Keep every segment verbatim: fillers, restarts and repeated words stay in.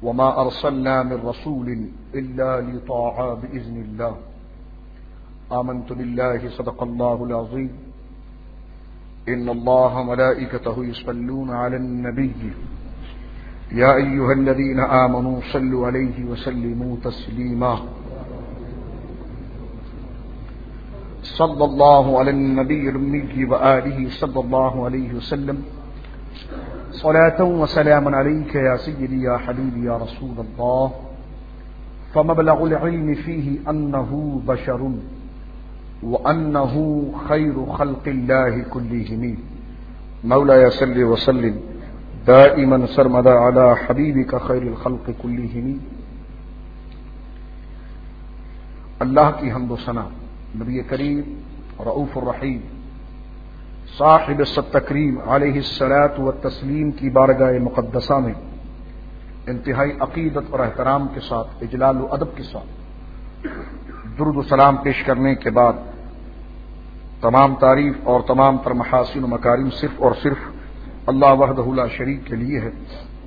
وما أرسلنا من رسول إلا ليطاع بإذن الله آمنت بالله صدق الله العظيم إن الله ملائكته يصلون على النبي يا أيها الذين آمنوا صلوا عليه وسلموا تسليما صلى الله على النبي الأمي وآله صلى الله عليه وسلم صلاة وسلاما عليك يا سيدي يا حبيبي يا رسول الله فمبلغ العلم فيه أنه بشر وأنه خير خلق الله كلهم مولاي صل وسلم دائما سرمدا على حبيبك خير الخلق كلهم. اللہ کی حمد و ثنا نبی کریم رؤوف الرحیم صاحب التکریم علیہ الصلاۃ والتسلیم کی بارگاہ مقدسہ میں انتہائی عقیدت اور احترام کے ساتھ اجلال و ادب کے ساتھ درود و سلام پیش کرنے کے بعد تمام تعریف اور تمام تر محاسن و مکارم صرف اور صرف اللہ وحدہ لا شریک کے لیے ہے.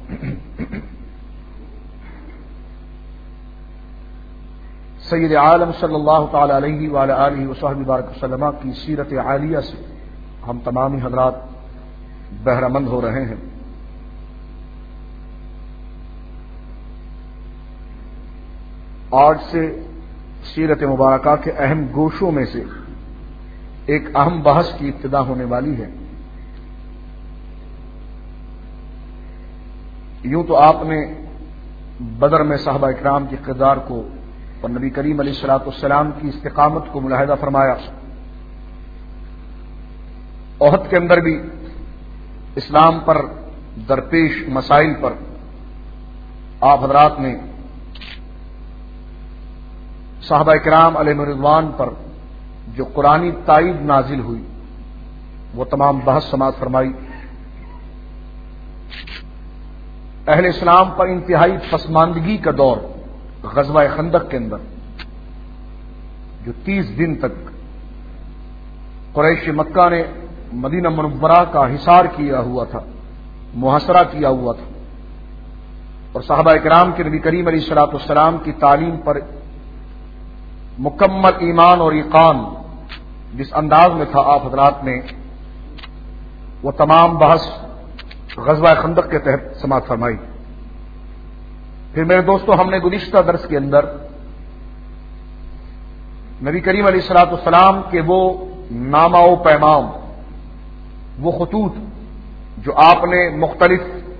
سید عالم صلی اللہ تعالی علیہ وعلی آلہ وصحبہ بارک وسلم کی سیرت عالیہ سے ہم تمامی حضرات بہرہ مند ہو رہے ہیں. آج سے سیرت مبارکہ کے اہم گوشوں میں سے ایک اہم بحث کی ابتدا ہونے والی ہے. یوں تو آپ نے بدر میں صحابہ اکرام کے کردار کو اور نبی کریم علیہ الصلوۃ والسلام کی استقامت کو ملاحظہ فرمایا. احد کے اندر بھی اسلام پر درپیش مسائل پر آپ حضرات نے صحابہ کرام علیہ رضوان پر جو قرآنی تائید نازل ہوئی وہ تمام بحث سماعت فرمائی. اہل اسلام پر انتہائی پسماندگی کا دور غزوہ خندق کے اندر جو تیس دن تک قریش مکہ نے مدینہ منورہ کا حصار کیا ہوا تھا، محاصرہ کیا ہوا تھا، اور صحابہ کرام کے نبی کریم علیہ الصلوۃ والسلام کی تعلیم پر مکمل ایمان اور یقین جس انداز میں تھا آپ حضرات نے وہ تمام بحث غزوہ خندق کے تحت سماعت فرمائی. پھر میرے دوستو ہم نے گزشتہ درس کے اندر نبی کریم علیہ الصلوۃ والسلام کے وہ نامہ و پیغام، وہ خطوط جو آپ نے مختلف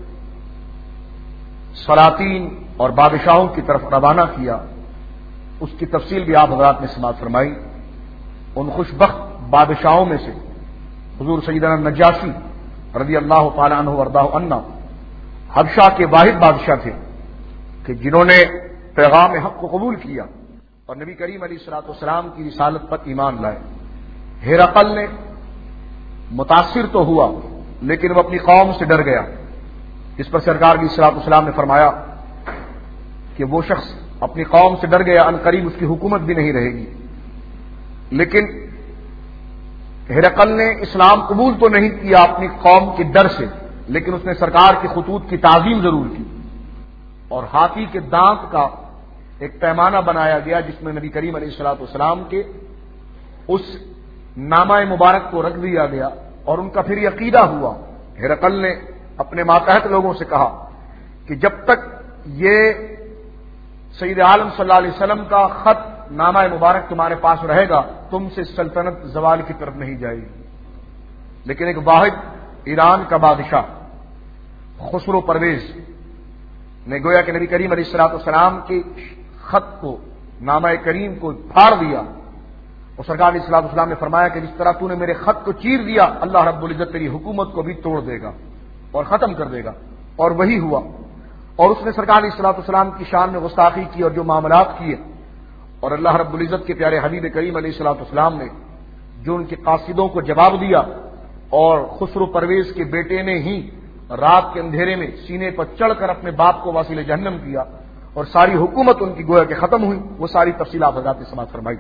سلاطین اور بادشاہوں کی طرف روانہ کیا اس کی تفصیل بھی آپ حضرات نے سماعت فرمائی. ان خوشبخت بادشاہوں میں سے حضور سیدنا نجاشی رضی اللہ تعالی عنہ وارضاہ عنہ حبشہ کے واحد بادشاہ تھے کہ جنہوں نے پیغام حق کو قبول کیا اور نبی کریم علیہ الصلوۃ والسلام کی رسالت پر ایمان لائے. ہرقل نے متاثر تو ہوا لیکن وہ اپنی قوم سے ڈر گیا، جس پر سرکار علیہ الصلوۃ والسلام نے فرمایا کہ وہ شخص اپنی قوم سے ڈر گیا ان قریب اس کی حکومت بھی نہیں رہے گی. لیکن ہرقل نے اسلام قبول تو نہیں کیا اپنی قوم کے ڈر سے، لیکن اس نے سرکار کے خطوط کی تعظیم ضرور کی اور ہاتھی کے دانت کا ایک پیمانہ بنایا گیا جس میں نبی کریم علیہ الصلوۃ والسلام کے اس نامہ مبارک کو رکھ دیا گیا اور ان کا پھر یہ عقیدہ ہوا. ہرقل نے اپنے ماتحت لوگوں سے کہا کہ جب تک یہ سید عالم صلی اللہ علیہ وسلم کا خط نامہ مبارک تمہارے پاس رہے گا تم سے سلطنت زوال کی طرف نہیں جائے گی. لیکن ایک واحد ایران کا بادشاہ خسرو پرویز نے گویا کہ نبی کریم علیہ الصلوۃ والسلام کے خط کو نامہ کریم کو پھاڑ دیا اور سرکار علیہ الصلوۃ والسلام نے فرمایا کہ جس طرح تو نے میرے خط کو چیر دیا اللہ رب العزت تیری حکومت کو بھی توڑ دے گا اور ختم کر دے گا. اور وہی ہوا اور اس نے سرکار علیہ الصلوۃ والسلام کی شان میں گستاخی کی اور جو معاملات کیے اور اللہ رب العزت کے پیارے حبیب کریم علیہ الصلوۃ والسلام نے جو ان کے قاصدوں کو جواب دیا اور خسرو پرویز کے بیٹے نے ہی رات کے اندھیرے میں سینے پر چڑھ کر اپنے باپ کو واسل جہنم کیا اور ساری حکومت ان کی گویا کہ ختم ہوئی. وہ ساری تفصیلات حضرات نے سماعت فرمائی.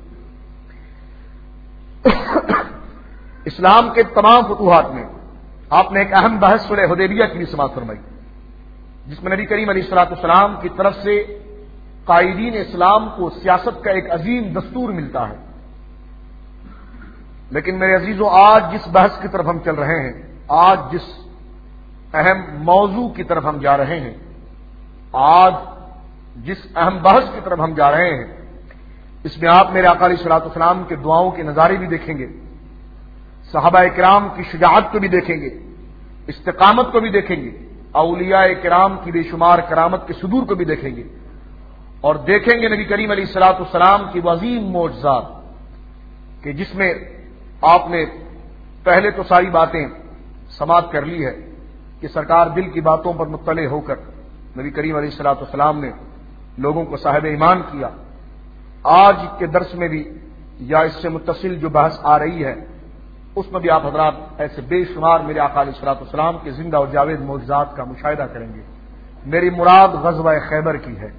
اسلام کے تمام فتوحات میں آپ نے ایک اہم بحث صلح حدیبیہ کی بھی سماعت فرمائی. جس میں نبی کریم علیہ الصلوۃ والسلام کی طرف سے قائدین اسلام کو سیاست کا ایک عظیم دستور ملتا ہے. لیکن میرے عزیزوں، آج جس بحث کی طرف ہم چل رہے ہیں، آج جس اہم موضوع کی طرف ہم جا رہے ہیں، آج جس اہم بحث کی طرف ہم جا رہے ہیں، اس میں آپ میرے آقا علیہ الصلوۃ والسلام کے دعاؤں کے نظارے بھی دیکھیں گے، صحابہ کرام کی شجاعت کو بھی دیکھیں گے، استقامت کو بھی دیکھیں گے، اولیاء کرام کی بے شمار کرامت کے صدور کو بھی دیکھیں گے، اور دیکھیں گے نبی کریم علیہ الصلوۃ والسلام کی وہ عظیم معجزات کہ جس میں آپ نے پہلے تو ساری باتیں سماعت کر لی ہے کہ سرکار دل کی باتوں پر مطلع ہو کر نبی کریم علیہ الصلوۃ والسلام نے لوگوں کو صاحب ایمان کیا. آج کے درس میں بھی یا اس سے متصل جو بحث آ رہی ہے اس میں بھی آپ حضرات ایسے بے شمار میرے آقا علیہ الصلوۃ والسلام کے زندہ اور جاوید معجزات کا مشاہدہ کریں گے. میری مراد غزوہ خیبر کی ہے.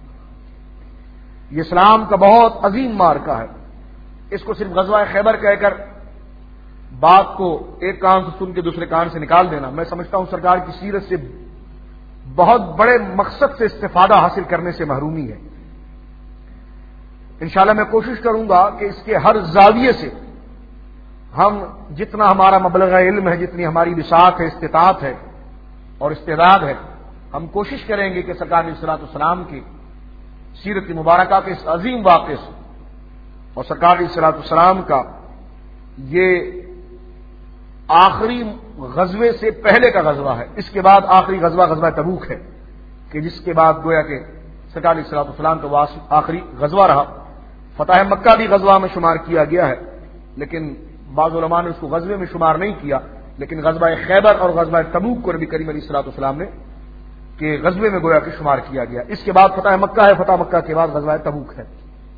یہ اسلام کا بہت عظیم معرکہ ہے. اس کو صرف غزوہ خیبر کہہ کر بات کو ایک کان سے سن کے دوسرے کان سے نکال دینا، میں سمجھتا ہوں سرکار کی سیرت سے بہت بڑے مقصد سے استفادہ حاصل کرنے سے محرومی ہے. انشاءاللہ میں کوشش کروں گا کہ اس کے ہر زاویے سے ہم جتنا ہمارا مبلغ علم ہے، جتنی ہماری بساط ہے، استطاعت ہے اور استعداد ہے، ہم کوشش کریں گے کہ سرکار علیہ الصلوۃ والسلام کی سیرت مبارکہ کے اس عظیم واقعے سے اور سرکار علیہ الصلوۃ والسلام کا یہ آخری غزوے سے پہلے کا غزوہ ہے، اس کے بعد آخری غزوہ غزوہ تبوک ہے کہ جس کے بعد گویا کہ سرکار علیہ الصلوۃ والسلام کا آخری غزوہ رہا. فتح مکہ بھی غزوہ میں شمار کیا گیا ہے، لیکن بعض علماء نے اس کو غزوے میں شمار نہیں کیا، لیکن غزوہ خیبر اور غزوہ تبوک کو نبی کریم علیہ الصلوۃ والسلام نے کہ غزوے میں گویا کہ شمار کیا گیا. اس کے بعد فتح مکہ ہے، فتح مکہ کے بعد غزوہ تبوک ہے.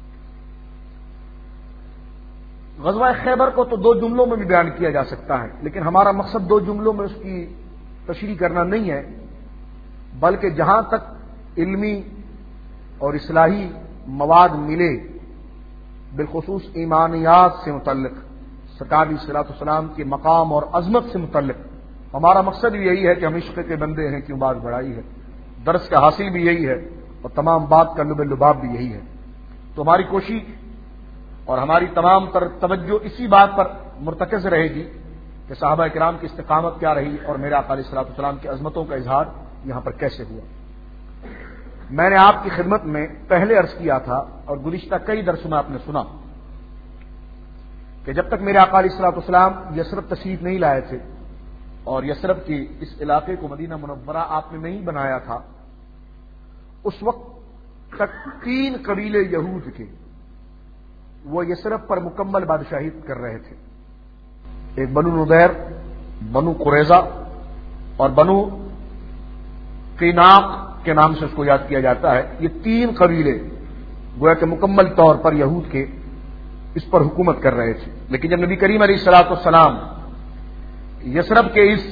غزوہ خیبر کو تو دو جملوں میں بھی بیان کیا جا سکتا ہے، لیکن ہمارا مقصد دو جملوں میں اس کی تشریح کرنا نہیں ہے، بلکہ جہاں تک علمی اور اصلاحی مواد ملے، بالخصوص ایمانیات سے متعلق، سرکار علیہ الصلوۃ والسلام کے مقام اور عظمت سے متعلق، ہمارا مقصد بھی یہی ہے کہ ہم عشق کے بندے ہیں کیوں بات بڑھائی ہے. درس کا حاصل بھی یہی ہے اور تمام بات کا لب لباب بھی یہی ہے. تو ہماری کوشش اور ہماری تمام تر توجہ اسی بات پر مرتکز رہے گی کہ صحابہ کرام کی استقامت کیا رہی اور میرے آقا علیہ الصلوۃ والسلام کی عظمتوں کا اظہار یہاں پر کیسے ہوا. میں نے آپ کی خدمت میں پہلے عرض کیا تھا اور گزشتہ کئی درسوں میں آپ نے سنا کہ جب تک میرے آقا علیہ الصلوۃ والسلام یثرب تشریف نہیں لائے تھے اور یثرب کی اس علاقے کو مدینہ منورہ آپ نے نہیں بنایا تھا، اس وقت تک تین قبیلے یہود کے وہ یثرب پر مکمل بادشاہی کر رہے تھے. ایک بنو نضیر، بنو قریظہ اور بنو قیناق کے نام سے اس کو یاد کیا جاتا ہے. یہ تین قبیلے گویا کہ مکمل طور پر یہود کے اس پر حکومت کر رہے تھے. لیکن جب نبی کریم علیہ الصلوۃ والسلام یثرب کے اس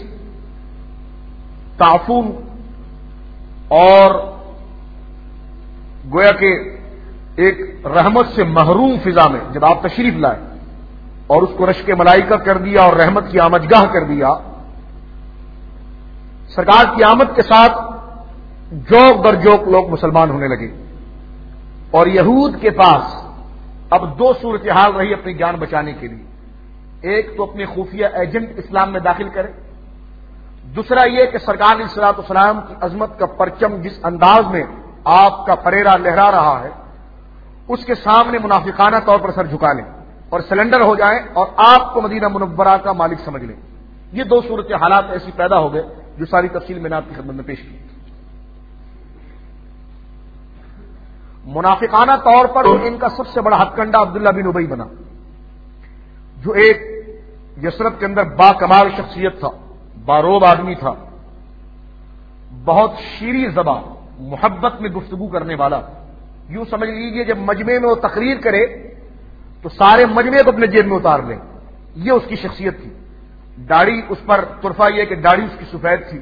تعفن اور گویا کہ ایک رحمت سے محروم فضا میں جب آپ تشریف لائے اور اس کو رشک ملائکہ کر دیا اور رحمت کی آمدگاہ کر دیا، سرکار کی آمد کے ساتھ جوک در جوک لوگ مسلمان ہونے لگے. اور یہود کے پاس اب دو صورتحال رہی اپنی جان بچانے کے لیے. ایک تو اپنے خفیہ ایجنٹ اسلام میں داخل کرے، دوسرا یہ کہ سرکار علیہ الصلوۃ والسلام کی عظمت کا پرچم جس انداز میں آپ کا پریرا لہرا رہا ہے اس کے سامنے منافقانہ طور پر سر جھکا لیں اور سلنڈر ہو جائیں اور آپ کو مدینہ منورہ کا مالک سمجھ لیں. یہ دو صورت حالات ایسی پیدا ہو گئے جو ساری تفصیل میں نے آپ کی خدمت میں پیش کی. منافقانہ طور پر ان کا سب سے بڑا ہتھ کنڈا عبداللہ بن ابی بنا، جو ایک یثرب کے اندر با کمال شخصیت تھا، باروب آدمی تھا، بہت شیریں زبان، محبت میں گفتگو کرنے والا. یوں سمجھ لیجیے جب مجمع میں وہ تقریر کرے تو سارے مجمع کو اپنے جیب میں اتار لیں. یہ اس کی شخصیت تھی. داڑھی اس پر طرفہ یہ کہ داڑھی اس کی سفید تھی.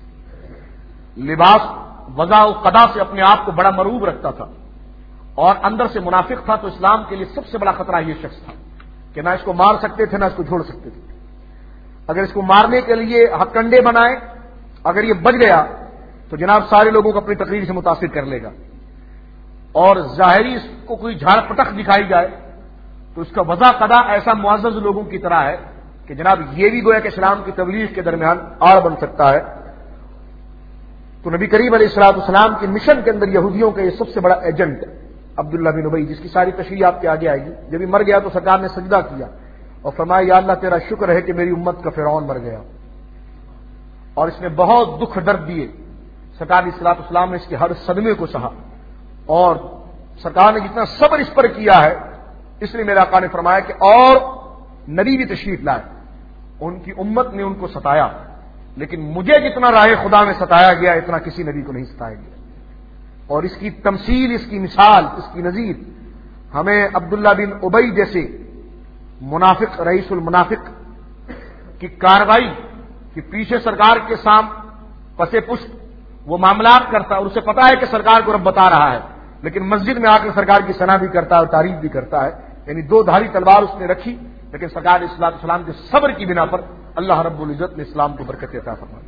لباس وضع و قدا سے اپنے آپ کو بڑا مروب رکھتا تھا اور اندر سے منافق تھا. تو اسلام کے لیے سب سے بڑا خطرہ یہ شخص تھا کہ نہ اس کو مار سکتے تھے نہ اس کو چھوڑ سکتے تھے. اگر اس کو مارنے کے لیے ہتھ کنڈے بنائے، اگر یہ بچ گیا تو جناب سارے لوگوں کو اپنی تقریر سے متاثر کر لے گا، اور ظاہری اس کو کوئی جھاڑ پٹخ دکھائی جائے تو اس کا وضع قدا ایسا معزز لوگوں کی طرح ہے کہ جناب یہ بھی گویا کہ اسلام کی تبلیغ کے درمیان آڑ بن سکتا ہے۔ تو نبی کریم علیہ الصلوۃ والسلام کے مشن کے اندر یہودیوں کا یہ سب سے بڑا ایجنٹ عبداللہ بن ابی، جس کی ساری تشریح آپ کے آگے آئے گی، جب مر گیا تو سرکار نے سجدہ کیا اور فرمایا یا اللہ تیرا شکر ہے کہ میری امت کا فرعون مر گیا، اور اس نے بہت دکھ درد دیے، سرکار علیہ الصلوۃ والسلام نے اس کے ہر صدمے کو سہا، اور سرکار نے جتنا صبر اس پر کیا ہے اس لیے میرے آقا نے فرمایا کہ اور نبی بھی تشریف لائے، ان کی امت نے ان کو ستایا، لیکن مجھے جتنا راہ خدا میں ستایا گیا اتنا کسی نبی کو نہیں ستایا گیا۔ اور اس کی تمثیل، اس کی مثال، اس کی نظیر ہمیں عبداللہ بن ابی جیسے منافق، رئیس المنافق کی کارروائی کہ پیچھے سرکار کے سام پسے پشت وہ معاملات کرتا اور اسے پتا ہے کہ سرکار کو رب بتا رہا ہے، لیکن مسجد میں آ کر سرکار کی ثنا بھی کرتا ہے اور تعریف بھی کرتا ہے، یعنی دو دھاری تلوار اس نے رکھی، لیکن سرکار علیہ الصلوۃ والسلام کے صبر کی بنا پر اللہ رب العزت نے اسلام کو برکت عطا فرمائی۔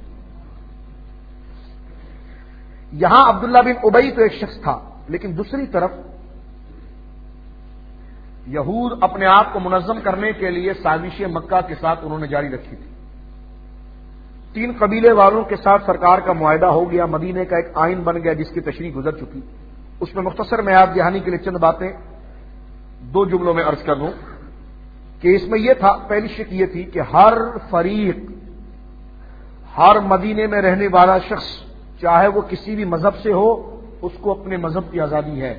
یہاں عبداللہ بن ابی تو ایک شخص تھا، لیکن دوسری طرف یہود اپنے آپ کو منظم کرنے کے لیے سازش مکہ کے ساتھ انہوں نے جاری رکھی تھی۔ تین قبیلے والوں کے ساتھ سرکار کا معاہدہ ہو گیا، مدینے کا ایک آئین بن گیا جس کی تشریح گزر چکی، اس میں مختصر میں آپ دہانی کے لیے چند باتیں دو جملوں میں عرض کر دوں کہ اس میں یہ تھا، پہلی شک یہ تھی کہ ہر فریق، ہر مدینے میں رہنے والا شخص چاہے وہ کسی بھی مذہب سے ہو اس کو اپنے مذہب کی آزادی ہے،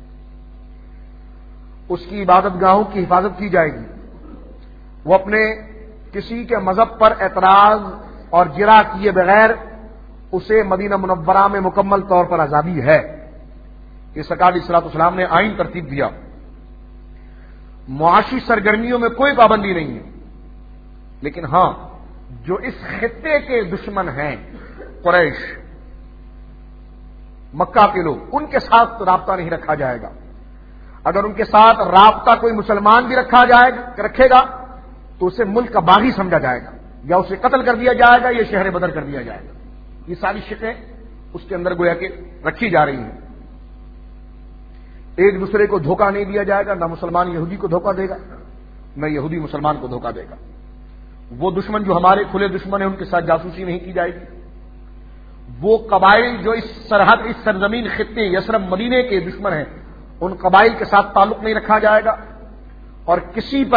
اس کی عبادت گاہوں کی حفاظت کی جائے گی، وہ اپنے کسی کے مذہب پر اعتراض اور جرا کیے بغیر اسے مدینہ منورہ میں مکمل طور پر آزادی ہے۔ یہ سرکار علیہ الصلوۃ والسلام نے آئین ترتیب دیا۔ معاشی سرگرمیوں میں کوئی پابندی نہیں ہے، لیکن ہاں جو اس خطے کے دشمن ہیں قریش، مکہ کے لوگ، ان کے ساتھ رابطہ نہیں رکھا جائے گا۔ اگر ان کے ساتھ رابطہ کوئی مسلمان بھی رکھا جائے رکھے گا تو اسے ملک کا باغی سمجھا جائے گا، یا اسے قتل کر دیا جائے گا، یا شہر بدر کر دیا جائے گا۔ یہ ساری شکیں اس کے اندر گویا کہ رکھی جا رہی ہیں۔ ایک دوسرے کو دھوکہ نہیں دیا جائے گا، نہ مسلمان یہودی کو دھوکہ دے گا، نہ یہودی مسلمان کو دھوکہ دے گا۔ وہ دشمن جو ہمارے کھلے دشمن ہیں ان کے ساتھ جاسوسی نہیں کی جائے گی۔ وہ قبائل جو اس سرحد، اس سرزمین خطے یثرب مدینے کے دشمن ہیں، ان قبائل کے ساتھ تعلق نہیں رکھا جائے گا، اور کسی پر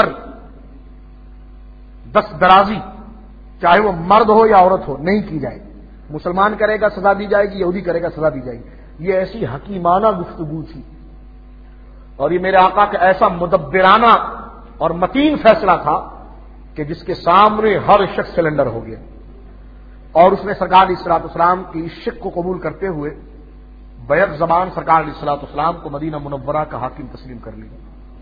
دست درازی چاہے وہ مرد ہو یا عورت ہو نہیں کی جائے گی۔ مسلمان کرے گا سزا دی جائے گی، یہودی کرے گا سزا دی جائے گی۔ یہ ایسی حکیمانہ گفتگو تھی، اور یہ میرے آقا کا ایسا مدبرانہ اور متین فیصلہ تھا کہ جس کے سامنے ہر شخص سلنڈر ہو گیا، اور اس نے سرکار علیہ الصلوۃ والسلام کی اس شک کو قبول کرتے ہوئے بیک زبان سرکار علیہ الصلوۃ والسلام کو مدینہ منورہ کا حاکم تسلیم کر لیا۔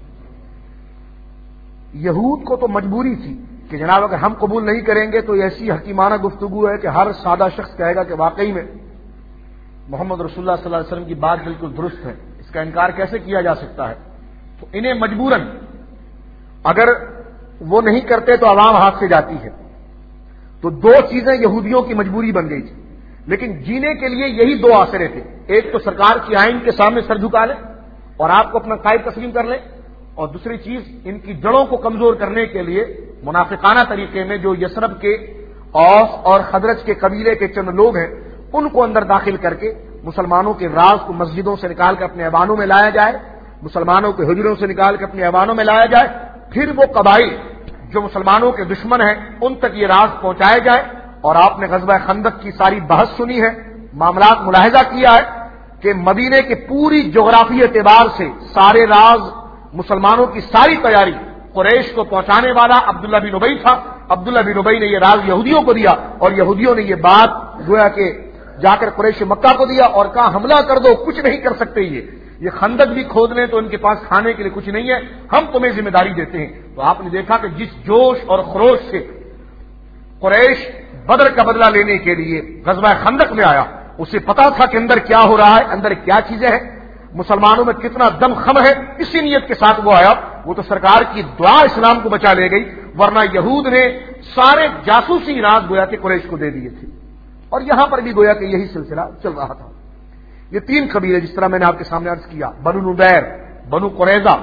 یہود کو تو مجبوری تھی کہ جناب اگر ہم قبول نہیں کریں گے تو ایسی حکیمانہ گفتگو ہے کہ ہر سادہ شخص کہے گا کہ واقعی میں محمد رسول اللہ صلی اللہ علیہ وسلم کی بات بالکل درست ہے، اس کا انکار کیسے کیا جا سکتا ہے۔ تو انہیں مجبوراً اگر وہ نہیں کرتے تو عوام ہاتھ سے جاتی ہے۔ تو دو چیزیں یہودیوں کی مجبوری بن گئی تھی، لیکن جینے کے لیے یہی دو آسرے تھے، ایک تو سرکار کی آئین کے سامنے سر جھکا لیں اور آپ کو اپنا قائد تسلیم کر لیں، اور دوسری چیز ان کی جڑوں کو کمزور کرنے کے لیے منافقانہ طریقے میں جو یثرب کے اوس اور خزرج کے قبیلے کے چند لوگ ہیں ان کو اندر داخل کر کے مسلمانوں کے راز کو مسجدوں سے نکال کر اپنے ایوانوں میں لایا جائے، مسلمانوں کے حجروں سے نکال کر اپنے ایوانوں میں لایا جائے، پھر وہ قبائل جو مسلمانوں کے دشمن ہیں ان تک یہ راز پہنچایا جائے۔ اور آپ نے غزوہ خندق کی ساری بحث سنی ہے، معاملات ملاحظہ کیا ہے کہ مدینے کے پوری جغرافی اعتبار سے سارے راز، مسلمانوں کی ساری تیاری قریش کو پہنچانے والا عبداللہ بن ابی تھا۔ عبداللہ بن ابی نے یہ راز یہودیوں کو دیا، اور یہودیوں نے یہ بات گویا کہ جا کر قریش مکہ کو دیا اور کہا حملہ کر دو، کچھ نہیں کر سکتے، یہ یہ خندق بھی کھود لیں تو ان کے پاس کھانے کے لیے کچھ نہیں ہے، ہم تمہیں ذمہ داری دیتے ہیں۔ تو آپ نے دیکھا کہ جس جوش اور خروش سے قریش بدر کا بدلہ لینے کے لیے غزوہ خندق میں آیا، اسے پتا تھا کہ اندر کیا ہو رہا ہے، اندر کیا چیزیں ہیں، مسلمانوں میں کتنا دم خم ہے، اسی نیت کے ساتھ وہ آیا۔ وہ تو سرکار کی دعا اسلام کو بچا لے گئی، ورنہ یہود نے سارے جاسوسی راز گویا کہ قریش کو دے دیے تھے، اور یہاں پر بھی گویا کہ یہی سلسلہ چل رہا تھا. یہ تین قبیلے جس طرح میں نے آپ کے سامنے عرض کیا، بنو نبیر، بنو قریظہ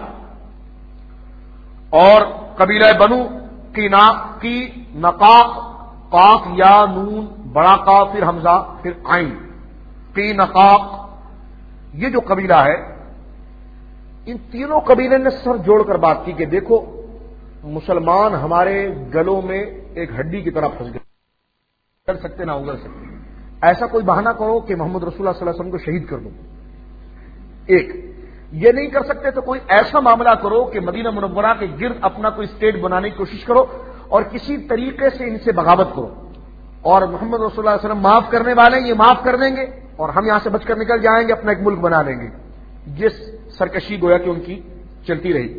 اور قبیلہ بنو قینا کی نقاق، قاف یا نون بڑا قاف پھر حمزہ پھر عین، قی نقاق، یہ جو قبیلہ ہے ان تینوں قبیلے نے سر جوڑ کر بات کی کہ دیکھو مسلمان ہمارے گلوں میں ایک ہڈی کی طرح پھنس گئے، کر سکتے نہ اگل سکتے، ایسا کوئی بہانہ کرو کہ محمد رسول اللہ صلی اللہ علیہ وسلم کو شہید کر دو. ایک یہ نہیں کر سکتے تو کوئی ایسا معاملہ کرو کہ مدینہ منورہ کے گرد اپنا کوئی اسٹیٹ بنانے کی کوشش کرو اور کسی طریقے سے ان سے بغاوت کرو، اور محمد رسول اللہ علیہ وسلم معاف کرنے والے ہیں، یہ معاف کر دیں گے اور ہم یہاں سے بچ کر نکل جائیں گے، اپنا ایک ملک بنا لیں گے. جس سرکشی گویا کہ ان کی چلتی رہی.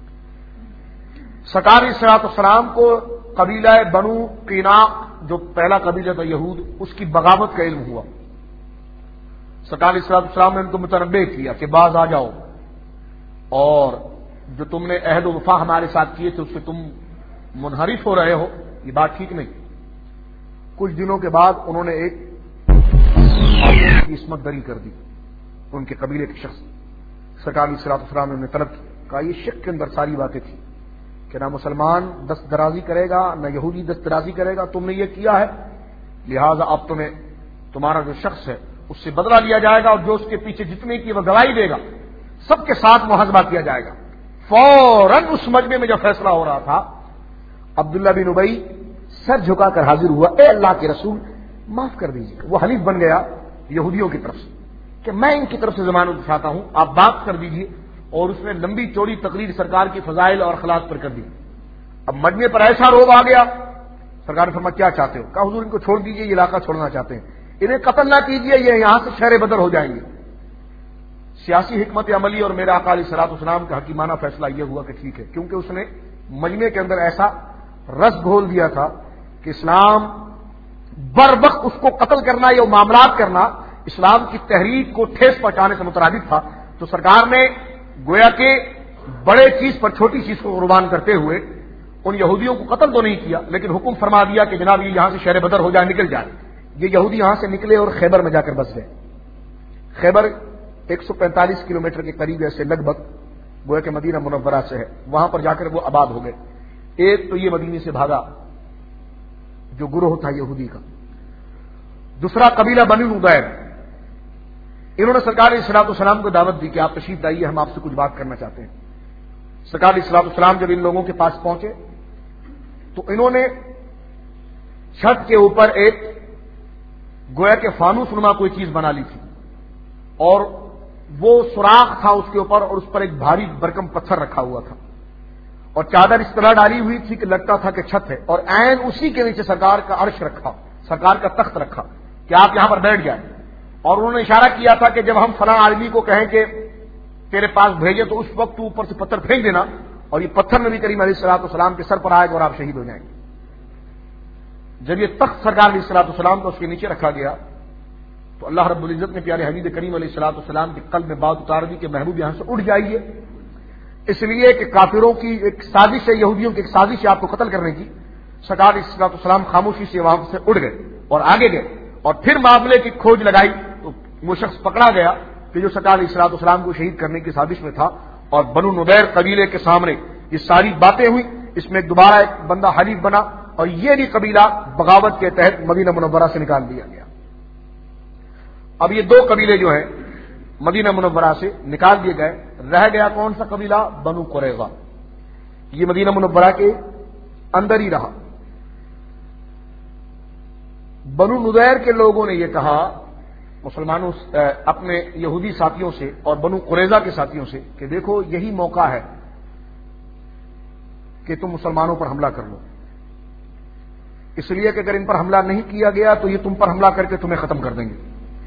سرکار علیہ الصلوۃ والسلام کو قبیلہ بنو قینا جو پہلا قبیلہ تھا یہود، اس کی بغاوت کا علم ہوا. سرکار علیہ الصلوۃ والسلام نے ان کو متنبہ کیا کہ باز آ جاؤ، اور جو تم نے عہد و وفا ہمارے ساتھ کیے تھے اس سے تم منحرف ہو رہے ہو، یہ بات ٹھیک نہیں. کچھ دنوں کے بعد انہوں نے ایک عصمت دری کر دی ان کے قبیلے کے شخص. سرکار علیہ الصلوۃ والسلام نے انہیں طلب کہا، یہ شک کے اندر ساری باتیں تھی کہ نہ مسلمان دست درازی کرے گا نہ یہودی دست درازی کرے گا، تم نے یہ کیا ہے، لہذا اب تمہیں تمہارا جو شخص ہے اس سے بدلہ لیا جائے گا، اور جو اس کے پیچھے جتنے کی وہ گواہی دے گا سب کے ساتھ محاسبہ کیا جائے گا. فوراً اس مجمع میں جب فیصلہ ہو رہا تھا عبداللہ بن ابی سر جھکا کر حاضر ہوا، اے اللہ کے رسول معاف کر دیجیے. وہ حلیف بن گیا یہودیوں کی طرف سے کہ میں ان کی طرف سے ضمانت اٹھاتا ہوں، آپ بات کر دیجیے. اور اس نے لمبی چوڑی تقریر سرکار کی فضائل اور اخلاق پر کر دی. اب مجمع پر ایسا روب آ گیا، سرکار نے فرمایا کیا چاہتے ہو؟ کہا حضور ان کو چھوڑ دیجیے، یہ علاقہ چھوڑنا چاہتے ہیں، انہیں قتل نہ کیجیے، یہ یہاں سے شہر بدر ہو جائیں گے. سیاسی حکمت عملی اور میرا آقا علیہ الصلوۃ والسلام کا حکیمانہ فیصلہ یہ ہوا کہ ٹھیک ہے، کیونکہ اس نے مجمع کے اندر ایسا رس گھول دیا تھا کہ اسلام بر وقت اس کو قتل کرنا یا معاملات کرنا اسلام کی تحریک کو ٹھیس پہنچانے سے مترادف تھا. تو سرکار نے گویا کہ بڑے چیز پر چھوٹی چیز کو قربان کرتے ہوئے ان یہودیوں کو قتل تو نہیں کیا، لیکن حکم فرما دیا کہ جناب یہ یہاں سے شہر بدر ہو جائے، نکل جائے. یہ یہودی یہاں سے نکلے اور خیبر میں جا کر بس گئے. خیبر ایک سو پینتالیس کلو میٹر کے قریب ایسے لگ بھگ گویا کہ مدینہ منورہ سے ہے، وہاں پر جا کر وہ آباد ہو گئے. ایک تو یہ مدینے سے بھاگا جو گروہ تھا یہودی کا. دوسرا قبیلہ بنو نبیر، انہوں نے سرکار علیہ الصلوۃ والسلام کو دعوت دی کہ آپ تشریف لائیے، ہم آپ سے کچھ بات کرنا چاہتے ہیں. سرکار علیہ الصلوۃ والسلام جب ان لوگوں کے پاس پہنچے تو انہوں نے چھت کے اوپر ایک گویا کہ فانوس نما کوئی چیز بنا لی تھی، اور وہ سوراخ تھا اس کے اوپر، اور اس پر ایک بھاری برکم پتھر رکھا ہوا تھا، اور چادر اس طرح ڈالی ہوئی تھی کہ لگتا تھا کہ چھت ہے، اور عین اسی کے نیچے سرکار کا عرش رکھا، سرکار کا تخت رکھا کہ آپ یہاں پر بیٹھ جائیں. اور انہوں نے اشارہ کیا تھا کہ جب ہم فلاں آدمی کو کہیں کہ تیرے پاس بھیجے تو اس وقت تو اوپر سے پتھر پھینک دینا، اور یہ پتھر نبی کریم علیہ الصلوۃ والسلام کے سر پر آئے گا اور آپ شہید ہو جائیں گے. جب یہ تخت سرکار علیہ الصلوۃ والسلام کو اس کے نیچے رکھا گیا تو اللہ رب العزت نے پیارے حبیب کریم علیہ الصلوۃ والسلام کے قلب میں بات اتار دی کہ محبوب یہاں سے اٹھ جائیے، اس لیے کہ کافروں کی ایک سازش ہے، یہودیوں کی ایک سازش ہے آپ کو قتل کرنے کی. سرکار علیہ الصلوۃ والسلام خاموشی سے وہاں سے اٹھ گئے اور آگے گئے، اور پھر معاملے کی کھوج لگائی تو وہ شخص پکڑا گیا کہ جو سرکار علیہ الصلوۃ والسلام کو شہید کرنے کی سازش میں تھا. اور بنو نبیر قبیلے کے سامنے یہ ساری باتیں ہوئی، اس میں دوبارہ ایک بندہ حلیف بنا، اور یہ بھی قبیلہ بغاوت کے تحت مدینہ منورہ سے نکال دیا گیا. اب یہ دو قبیلے جو ہیں مدینہ منورہ سے نکال دیے گئے، رہ گیا کون سا قبیلہ؟ بنو قریظہ. یہ مدینہ منورہ کے اندر ہی رہا. بنو نذیر کے لوگوں نے یہ کہا مسلمانوں اپنے یہودی ساتھیوں سے اور بنو قریظہ کے ساتھیوں سے کہ دیکھو یہی موقع ہے کہ تم مسلمانوں پر حملہ کر لو، اس لیے کہ اگر ان پر حملہ نہیں کیا گیا تو یہ تم پر حملہ کر کے تمہیں ختم کر دیں گے.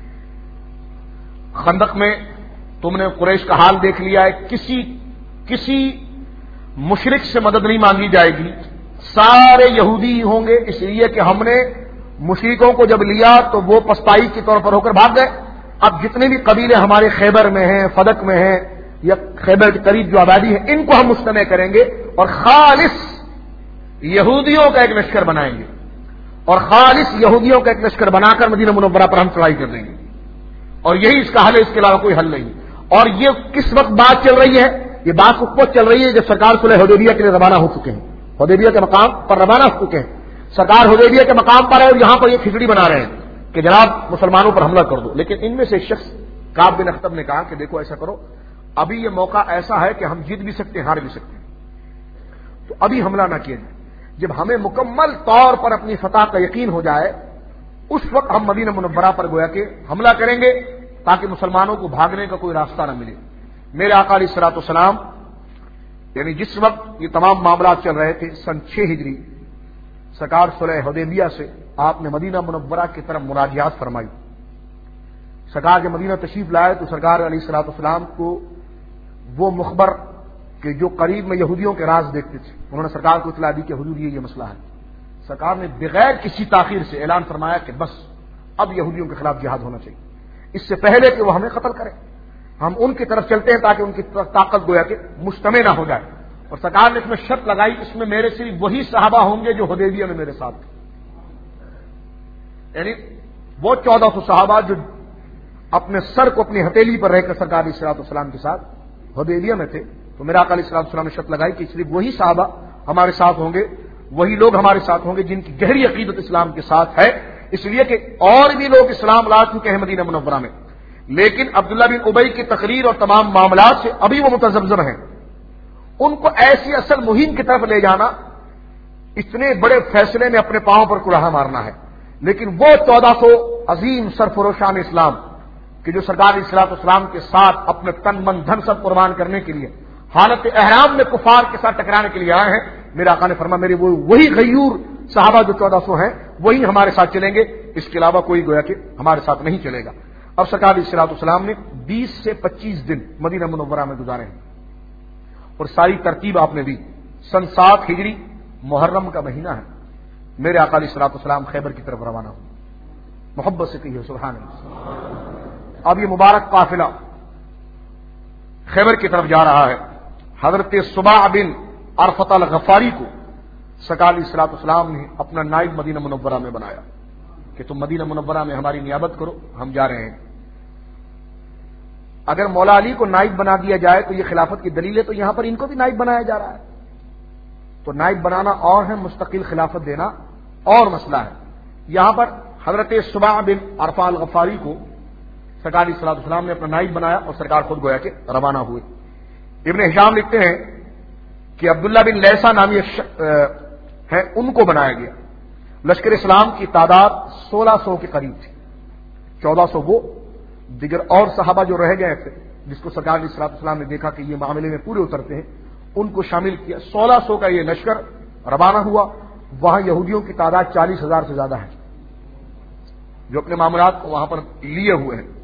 خندق میں تم نے قریش کا حال دیکھ لیا ہے، کسی کسی مشرک سے مدد نہیں مانگی جائے گی، سارے یہودی ہوں گے، اس لیے کہ ہم نے مشرکوں کو جب لیا تو وہ پسپائی کے طور پر ہو کر بھاگ گئے. اب جتنے بھی قبیلے ہمارے خیبر میں ہیں، فدق میں ہیں، یا خیبر کے قریب جو آبادی ہے، ان کو ہم مجتمع کریں گے اور خالص یہودیوں کا ایک لشکر بنائیں گے. اور خالص یہودیوں کا ایک لشکر بنا کر مدینہ منورہ پر ہم چڑھائی کر دیں گے، اور یہی اس کا حل ہے، اس کے علاوہ کوئی حل نہیں۔ اور یہ کس وقت بات چل رہی ہے؟ یہ بات اس وقت چل رہی ہے جب سرکار صلح حدیبیہ کے لیے روانہ ہو چکے ہیں، حدیبیہ کے مقام پر روانہ ہو چکے ہیں، سرکار حدیبیہ کے مقام پر ہے اور یہاں پر یہ کھچڑی بنا رہے ہیں کہ جناب مسلمانوں پر حملہ کر دو۔ لیکن ان میں سے ایک شخص کعب بن اخطب نے کہا کہ دیکھو ایسا کرو، ابھی یہ موقع ایسا ہے کہ ہم جیت بھی سکتے ہیں، ہار بھی سکتے ہیں، تو ابھی حملہ نہ کیا جائے، جب ہمیں مکمل طور پر اپنی فتح کا یقین ہو جائے اس وقت ہم مدینہ منورہ پر گویا کہ حملہ کریں گے تاکہ مسلمانوں کو بھاگنے کا کوئی راستہ نہ ملے۔ میرے آقا علیہ الصلوۃ والسلام یعنی جس وقت یہ تمام معاملات چل رہے تھے سن چھ ہجری، سرکار صلح حدیبیہ سے آپ نے مدینہ منورہ کی طرف مراجعات فرمائی۔ سرکار جب مدینہ تشریف لائے تو سرکار علیہ الصلوۃ والسلام کو وہ مخبر کہ جو قریب میں یہودیوں کے راز دیکھتے تھے، انہوں نے سرکار کو اطلاع دی کہ حضور یہ یہ مسئلہ ہے۔ سرکار نے بغیر کسی تاخیر سے اعلان فرمایا کہ بس اب یہودیوں کے خلاف جہاد ہونا چاہیے، اس سے پہلے کہ وہ ہمیں قتل کریں ہم ان کی طرف چلتے ہیں تاکہ ان کی طاقت گویا کہ مجتمع نہ ہو جائے۔ اور سرکار نے اس میں شرط لگائی، اس میں میرے صرف وہی صحابہ ہوں گے جو حدیبیہ میں میرے ساتھ تھے، یعنی وہ چودہ سو صحابہ جو اپنے سر کو اپنی ہتھیلی پر رہ کر سرکار علیہ الصلوۃ والسلام کے ساتھ حدیبیہ میں تھے، تو میرا آقا علیہ الصلوۃ والسلام نے شرط لگائی کہ صرف وہی صحابہ ہمارے ساتھ ہوں گے، وہی لوگ ہمارے ساتھ ہوں گے جن کی گہری عقیدت اسلام کے ساتھ ہے، اس لیے کہ اور بھی لوگ اسلام لا چکے ہیں مدینہ منورہ میں، لیکن عبداللہ بن ابی کی تقریر اور تمام معاملات سے ابھی وہ متذبذب ہیں۔ ان کو ایسی اصل مہم کی طرف لے جانا، اتنے بڑے فیصلے میں اپنے پاؤں پر کڑاہا مارنا ہے، لیکن وہ چودہ سو عظیم سرفروشان اسلام کہ جو سرکار علیہ الصلوۃ والسلام کے ساتھ اپنے تن من دھن سب قربان کرنے کے لیے حالت احرام میں کفار کے ساتھ ٹکرانے کے لیے آئے ہیں، میرے آقا نے فرمایا میرے وہ وہی غیور صحابہ جو چودہ سو ہیں وہی ہمارے ساتھ چلیں گے، اس کے علاوہ کوئی گویا کہ ہمارے ساتھ نہیں چلے گا۔ اب سرکار علیہ الصلوۃ والسلام نے بیس سے پچیس دن مدینہ منورہ میں گزارے ہیں اور ساری ترتیب آپ نے دی۔ سن سات ہجری محرم کا مہینہ ہے، میرے آقا علیہ الصلوۃ والسلام خیبر کی طرف روانہ ہوں، محبت سے کہیے سبحان اللہ۔ اب یہ مبارک قافلہ خیبر کی طرف جا رہا ہے۔ حضرت صباح بن عرفۃ الغفاری کو سرکار علیہ الصلوۃ والسلام نے اپنا نائب مدینہ منورہ میں بنایا کہ تم مدینہ منورہ میں ہماری نیابت کرو، ہم جا رہے ہیں۔ اگر مولا علی کو نائب بنا دیا جائے تو یہ خلافت کی دلیل ہے، تو یہاں پر ان کو بھی نائب بنایا جا رہا ہے، تو نائب بنانا اور ہے، مستقل خلافت دینا اور مسئلہ ہے۔ یہاں پر حضرت صباح بن عرفۃ الغفاری کو سرکار علیہ الصلوۃ والسلام نے اپنا نائب بنایا اور سرکار خود گویا کہ روانہ ہوئے۔ ابن ہشام لکھتے ہیں کہ عبداللہ بن لیسا نامی ہے، ان کو بنایا گیا۔ لشکر اسلام کی تعداد سولہ سو کے قریب تھی، چودہ سو وہ دیگر اور صحابہ جو رہ گئے تھے جس کو سرکار علیہ الصلوۃ والسلام نے دیکھا کہ یہ معاملے میں پورے اترتے ہیں، ان کو شامل کیا۔ سولہ سو کا یہ لشکر روانہ ہوا۔ وہاں یہودیوں کی تعداد چالیس ہزار سے زیادہ ہے جو اپنے معاملات کو وہاں پر لیے ہوئے ہیں۔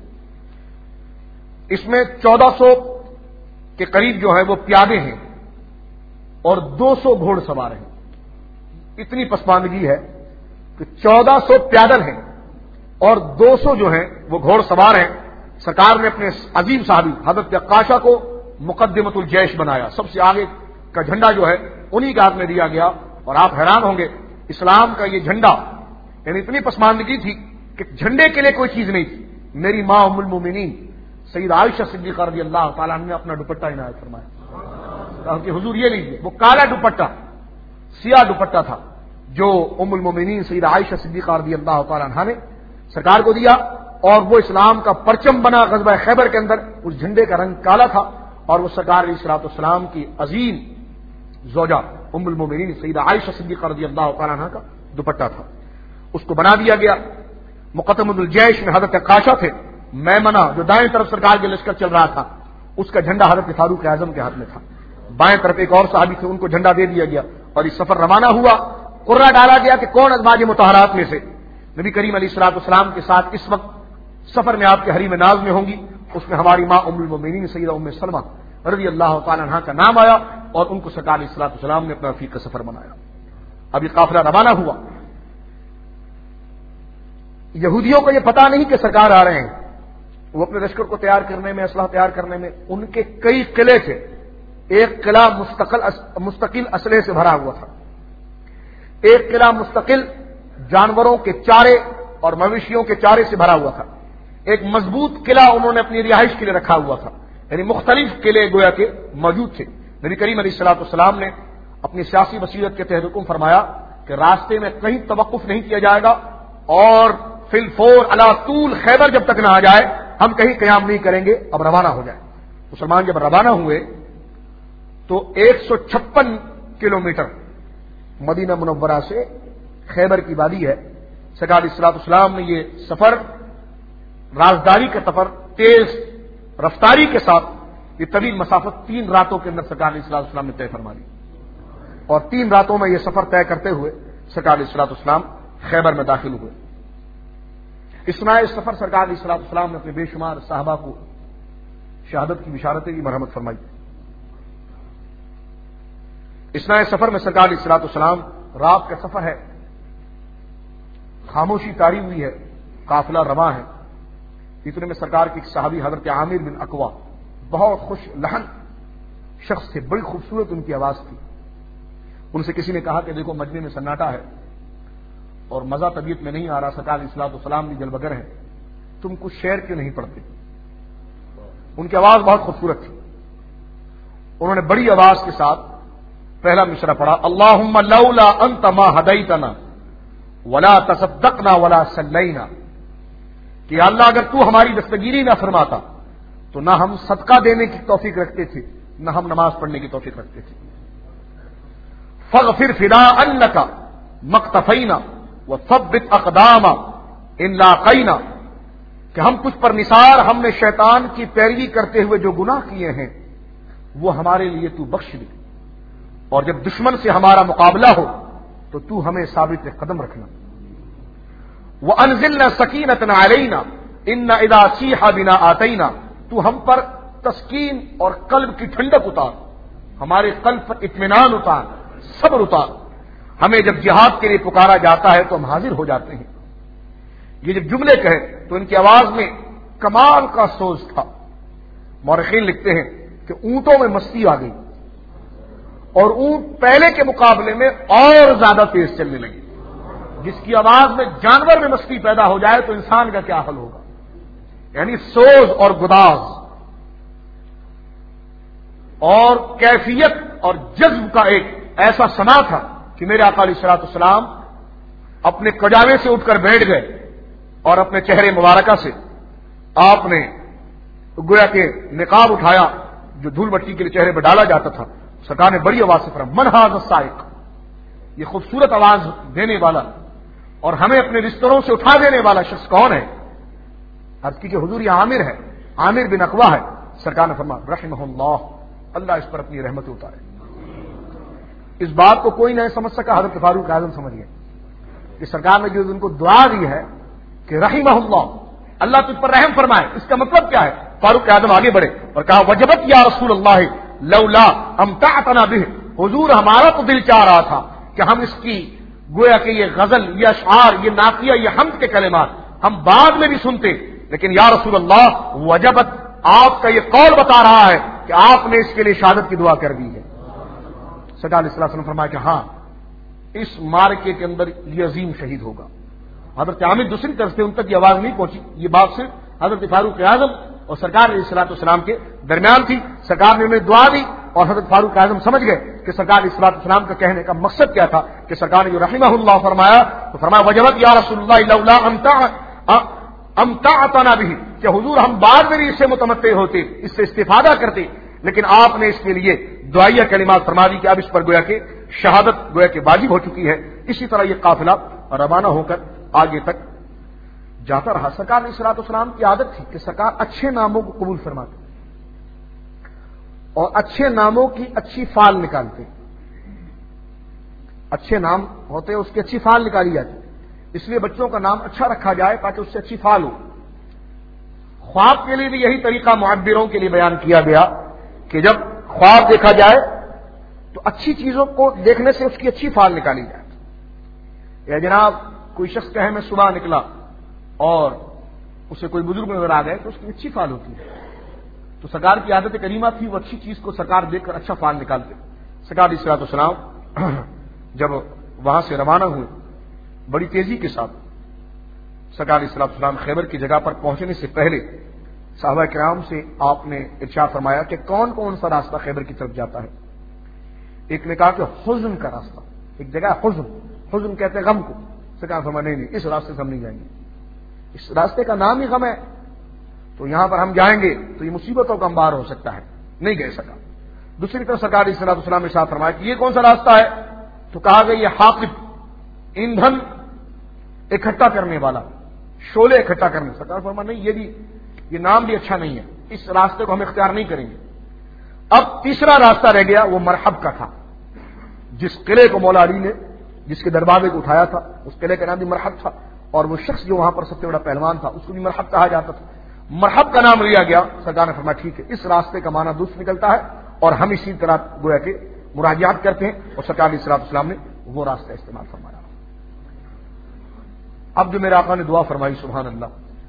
اس میں چودہ سو کے قریب جو ہے وہ پیادے ہیں اور دو سو گھوڑ سوار ہیں۔ اتنی پسماندگی ہے کہ چودہ سو پیادل ہیں اور دو سو جو ہیں وہ گھوڑ سوار ہیں۔ سرکار نے اپنے عظیم صحابی حضرت عکاشہ کو مقدمۃ الجیش بنایا، سب سے آگے کا جھنڈا جو ہے انہی کے ہاتھ میں دیا گیا، اور آپ حیران ہوں گے اسلام کا یہ جھنڈا یعنی اتنی پسماندگی تھی کہ جھنڈے کے لیے کوئی چیز نہیں تھی۔ میری ماں ام المومنین سید عائشہ صدیقہ رضی اللہ تعالیٰ عنہ نے اپنا دوپٹہ عنایت فرمایا، کہا کہ حضور یہ لیجیے، وہ کالا دوپٹہ سیاہ دوپٹہ تھا جو ام المومنین سید عائشہ صدیقہ رضی اللہ تعالیٰ عنہ نے سرکار کو دیا، اور وہ اسلام کا پرچم بنا غزوہ خیبر کے اندر۔ اس جھنڈے کا رنگ کالا تھا اور وہ سرکار علیہ الصلوۃ والسلام کی عظیم زوجہ ام المومنین سیدہ عائشہ صدیقہ رضی اللہ تعالیٰ عنہ کا دوپٹہ تھا، اس کو بنا دیا گیا۔ مقدمۃ الجیش میں حضرت عکاشہ تھے، میمنہ جو دائیں طرف سرکار کے لشکر چل رہا تھا اس کا جھنڈا حضرت فاروق اعظم کے ہاتھ میں تھا، بائیں طرف ایک اور صحابی تھے، ان کو جھنڈا دے دیا گیا اور یہ سفر روانہ ہوا۔ قرہ ڈالا گیا کہ کون ازواج مطہرات میں سے نبی کریم علیہ الصلوۃ والسلام کے ساتھ اس وقت سفر میں آپ کے حریم ناز میں ہوں گی۔ اس میں ہماری ماں ام المومنین سیدہ ام سلمہ رضی اللہ تعالیٰ عنہ کا نام آیا اور ان کو سرکار علیہ الصلوۃ والسلام نے اپنا رفیق کا سفر بنایا۔ اب یہ قافلہ روانہ ہوا۔ یہودیوں کو یہ پتا نہیں کہ سرکار آ رہے ہیں، وہ اپنے لشکر کو تیار کرنے میں، اسلحہ تیار کرنے میں، ان کے کئی قلعے تھے، ایک قلعہ مستقل مستقل اسلحے سے بھرا ہوا تھا، ایک قلعہ مستقل جانوروں کے چارے اور مویشیوں کے چارے سے بھرا ہوا تھا. ایک مضبوط قلعہ انہوں نے اپنی رہائش کے لیے رکھا ہوا تھا. یعنی مختلف قلعے گویا کے موجود تھے. نبی کریم علیہ الصلوۃ والسلام نے اپنی سیاسی بصیرت کے تحت حکم فرمایا کہ راستے میں کہیں توقف نہیں کیا جائے گا اور فی الفور علی طول خیبر جب تک نہ آ جائے ہم کہیں قیام نہیں کریں گے، اب روانہ ہو جائے. مسلمان جب روانہ ہوئے تو ایک سو چھپن کلو میٹر مدینہ منورہ سے خیبر کی وادی ہے. سرکار علیہ الصلوۃ والسلام نے یہ سفر رازداری کا سفر تیز رفتاری کے ساتھ یہ طویل مسافت تین راتوں کے اندر سرکار علیہ الصلوۃ والسلام نے طے فرما لی، اور تین راتوں میں یہ سفر طے کرتے ہوئے سرکار علیہ الصلوۃ والسلام خیبر میں داخل ہوئے. اثناء سفر سرکار علیہ الصلوۃ والسلام نے اپنے بے شمار صحابہ کو شہادت کی بشارتیں کی مرحمت فرمائی. اثناء سفر میں سرکار علیہ الصلوۃ والسلام، رات کا سفر ہے، خاموشی تاری ہوئی ہے، قافلہ رواں ہے. اتنے میں سرکار کے ایک صحابی حضرت عامر بن اقوا، بہت خوش لہن شخص تھے، بڑی خوبصورت ان کی آواز تھی. ان سے کسی نے کہا کہ دیکھو مجمع میں سناٹا ہے اور مزہ طبیعت میں نہیں آ رہا، سرکار علیہ الصلوۃ والسلام بھی جلوگر ہیں، تم کچھ شعر کیوں نہیں پڑھتے؟ ان کی آواز بہت خوبصورت تھی. انہوں نے بڑی آواز کے ساتھ پہلا مصرع پڑھا، اللہم لولا انت ما ہدیتنا ولا تصدقنا ولا صلینا، کہ اللہ اگر تو ہماری دستگیری نہ فرماتا تو نہ ہم صدقہ دینے کی توفیق رکھتے تھے نہ ہم نماز پڑھنے کی توفیق رکھتے تھے. فاغفر فداء لك مقتفینا وثبت اقداما ان لاقینا، کہ ہم کچھ پر نثار ہم نے شیطان کی پیروی کرتے ہوئے جو گناہ کیے ہیں وہ ہمارے لیے تو بخش دے، اور جب دشمن سے ہمارا مقابلہ ہو تو تو ہمیں ثابت قدم رکھنا. وَأَنزِلْنَا سَكِينَةً عَلَيْنَا إِنَّ إِذَا سِيحَ بِنَا آتَيْنَا، تو ہم پر تسکین اور قلب کی ٹھنڈک اتار، ہمارے قلب پر اطمینان اتار، صبر اتار. ہمیں جب جہاد کے لیے پکارا جاتا ہے تو ہم حاضر ہو جاتے ہیں. یہ جب جملے کہے تو ان کی آواز میں کمال کا سوز تھا. مورخین لکھتے ہیں کہ اونٹوں میں مستی آ گئی اور اونٹ پہلے کے مقابلے میں اور زیادہ تیز چلنے لگے. جس کی آواز میں جانور میں مستی پیدا ہو جائے تو انسان کا کیا حل ہوگا. یعنی سوز اور گداز اور کیفیت اور جذب کا ایک ایسا سنا تھا کہ میرے آقا علیہ الصلوۃ والسلام اپنے کجاوے سے اٹھ کر بیٹھ گئے اور اپنے چہرے مبارکہ سے آپ نے گویا کہ نقاب اٹھایا جو دھول مٹی کے لیے چہرے پر ڈالا جاتا تھا. سرکار نے بڑی آواز سے فرمایا، من ھذا السائق، یہ خوبصورت آواز دینے والا اور ہمیں اپنے بستروں سے اٹھا دینے والا شخص کون ہے؟ عرض کی کہ حضور یہ عامر ہے، عامر بن اقوا ہے. سرکار نے فرمایا رحمہ اللہ، اللہ اس پر اپنی رحمت اتارے. اس بات کو کوئی نہیں سمجھ سکا، حضرت فاروق اعظم سمجھ گئے کہ سرکار نے جو ان کو دعا دی ہے کہ رحمہ اللہ، اللہ تجھ پر رحم فرمائے، اس کا مطلب کیا ہے؟ فاروق اعظم آگے بڑھے اور کہا وجبت یا رسول اللہ لولا امتعتنا به، حضور ہمارا تو دل چاہ رہا تھا کہ ہم اس کی گویا کہ یہ غزل، یہ اشعار، یہ نعتیہ، یہ حمد کے کلمات ہم بعد میں بھی سنتے، لیکن یا رسول اللہ وجبت، آپ کا یہ قول بتا رہا ہے کہ آپ نے اس کے لیے شہادت کی دعا کر دی ہے. سرکار علیہ الصلوۃ والسلام فرمایا کہ ہاں اس مارکے کے اندر یہ عظیم شہید ہوگا. حضرت عامر دوسری طرف سے ان تک یہ آواز نہیں پہنچی. یہ بات صرف حضرت فاروق اعظم اور سرکار علیہ الصلوۃ والسلام کے درمیان تھی. سرکار نے انہیں دعا دی اور حضرت فاروق اعظم سمجھ گئے کہ سرکار علیہ الصلوۃ والسلام کا کہنے کا مقصد کیا تھا. کہ سرکار نے جو رحمہ اللہ فرمایا تو فرمایا وجبت یا رسول اللہ لولا امتع امتعتنا به، کہ حضور ہم بعد میں بھی اس سے متمتع ہوتے، اس سے استفادہ کرتے، لیکن آپ نے اس کے لیے دعائیہ کلمات فرما دی کہ اب اس پر گویا کہ شہادت گویا کہ واجب ہو چکی ہے. اسی طرح یہ قافلہ روانہ ہو کر آگے تک جاتا رہا. سرکار علیہ الصلوۃ والسلام کی عادت تھی کہ سرکار اچھے ناموں کو قبول فرماتے اور اچھے ناموں کی اچھی فال نکالتے. اچھے نام ہوتے اس کی اچھی فال نکالی جاتی، اس لیے بچوں کا نام اچھا رکھا جائے تاکہ اس سے اچھی فال ہو. خواب کے لیے بھی یہی طریقہ معبروں کے لیے بیان کیا گیا کہ جب خواب دیکھا جائے تو اچھی چیزوں کو دیکھنے سے اس کی اچھی فال نکالی جائے. یا جناب کوئی شخص کہے میں صبح نکلا اور اسے کوئی بزرگ نظر آ گئے تو اس کی اچھی فال ہوتی ہے. تو سرکار کی عادت کریمہ تھی وہ اچھی چیز کو سرکار دیکھ کر اچھا فال نکالتے. سرکار علیہ الصلوۃ والسلام جب وہاں سے روانہ ہوئے بڑی تیزی کے ساتھ سرکار علیہ الصلوۃ والسلام خیبر کی جگہ پر پہنچنے سے پہلے صحابہ کرام سے آپ نے ارشاد فرمایا کہ کون کون سا راستہ خیبر کی طرف جاتا ہے. ایک نے کہا کہ حزن کا راستہ، ایک جگہ حزن، حزن کہتے ہیں غم کو. سرکار فرمایا نہیں نہیں، اس راستے سے ہم نہیں جائیں گے، اس راستے کا نام ہی غم ہے، تو یہاں پر ہم جائیں گے تو یہ مصیبتوں کا انبار ہو سکتا ہے، نہیں گئے سکا. دوسری طرف سرکار علیہ الصلوۃ والسلام نے ارشاد فرمایا کہ یہ کون سا راستہ ہے، تو کہا گیا یہ حاقب، ایندھن اکٹھا کرنے والا، شعلے اکٹھا کرنے. سرکار فرمایا نہیں، یہ بھی یہ نام بھی اچھا نہیں ہے، اس راستے کو ہم اختیار نہیں کریں گے. اب تیسرا راستہ رہ گیا، وہ مرحب کا تھا. جس قلعے کو مولا علی نے جس کے دروازے کو اٹھایا تھا، اس قلعے کا نام بھی مرحب تھا، اور وہ شخص جو وہاں پر سب سے بڑا پہلوان تھا اس کو بھی مرحب کہا جاتا تھا. مرحب کا نام لیا گیا. سرکار نے فرمایا ٹھیک ہے، اس راستے کا معنی درست نکلتا ہے، اور ہم اسی طرح گویا کہ مراجعات کرتے ہیں، اور سرکار علیہ الصلوۃ والسلام نے وہ راستہ استعمال فرمایا. اب جو میرے آقا نے دعا فرمائی، سبحان اللہ،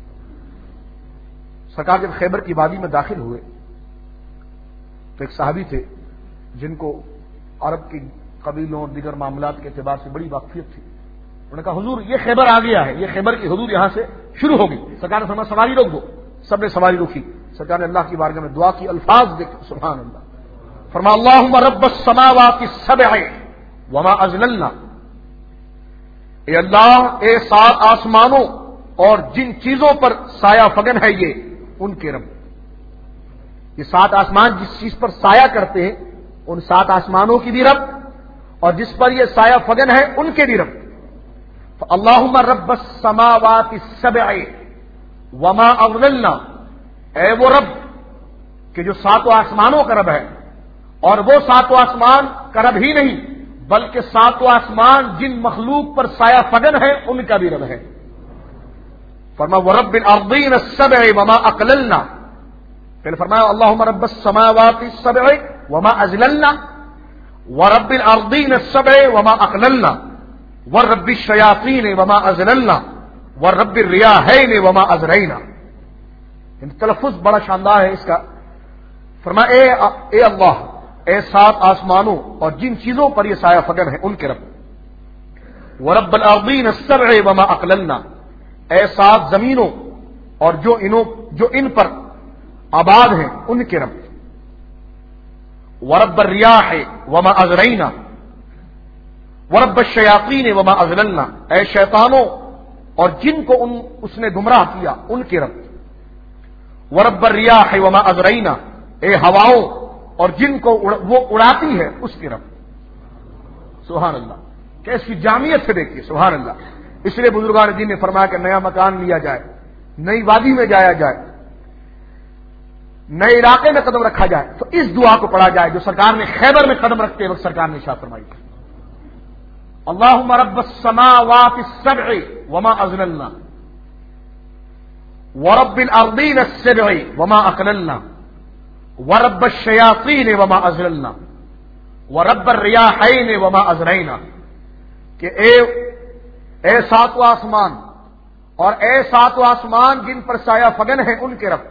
سرکار جب خیبر کی وادی میں داخل ہوئے تو ایک صحابی تھے جن کو عرب کی قبیلوں اور دیگر معاملات کے اعتبار سے بڑی واقفیت تھی. انہوں نے کہا حضور یہ خیبر آ گیا ہے، یہ خیبر کی حدود یہاں سے شروع ہوگی. سرکار نے فرمایا سواری روک دو. سب نے سواری روکی. سرکار نے اللہ کی بارگاہ میں دعا کی، الفاظ دیکھ سبحان اللہ. فرمایا اللہم رب السماوات السبع وما اضللنا، اے اللہ، اے سات آسمانوں اور جن چیزوں پر سایہ فگن ہے یہ ان کے رب. یہ سات آسمان جس چیز پر سایہ کرتے ہیں ان سات آسمانوں کی بھی رب، اور جس پر یہ سایہ فگن ہے ان کے بھی رب. اللہم رب السماوات السبع وما اضللنا، اے وہ رب کہ جو ساتوں آسمانوں کا رب ہے، اور وہ ساتوں آسمان کا رب ہی نہیں بلکہ ساتوں آسمان جن مخلوق پر سایہ فگن ہے ان کا بھی رب ہے. فرمایا ورب الارضین السبع وما اقللنا، پھر فرمایا اللہم رب السماوات السبع وما اضللنا ورب الارضین السبع وما اقللنا ورب الشیاطین وما اضللنا ورب الریاحین وما ازرینا. تلفظ بڑا شاندار ہے اس کا. فرمایا اے, اے اللہ، اے سات آسمانوں اور جن چیزوں پر یہ سایہ فگن ہے ان کے رب. ورب الارضین السبع وما اقللنا، اے سات زمینوں اور جو انوں جو ان پر آباد ہیں ان کے رب. ورب الریاح وما ازرینا ورب الشیاطین وما اضللنا، اے شیطانوں اور جن کو ان اس نے گمراہ کیا ان کے رب. ورب الریاح وما ازرینا، اے ہواؤں اور جن کو وہ اڑاتی ہے اس کے رب. سبحان اللہ، کیسی جامعیت سے دیکھیے، سبحان اللہ. اس لیے بزرگان دین نے فرمایا کہ نیا مکان لیا جائے، نئی وادی میں جایا جائے، نئے علاقے میں قدم رکھا جائے تو اس دعا کو پڑھا جائے جو سرکار نے خیبر میں قدم رکھتے وقت سرکار نے ارشاد فرمائی. اللہم رب السماوات السبع وما اضللنا ورب الارضین السبع وما اقللنا ورب الشیاطین وما اضللنا ورب الریاحین وما ازرینا، کہ اے اے ساتوں آسمان اور اے ساتوں آسمان جن پر سایہ فگن ہے ان کے رب.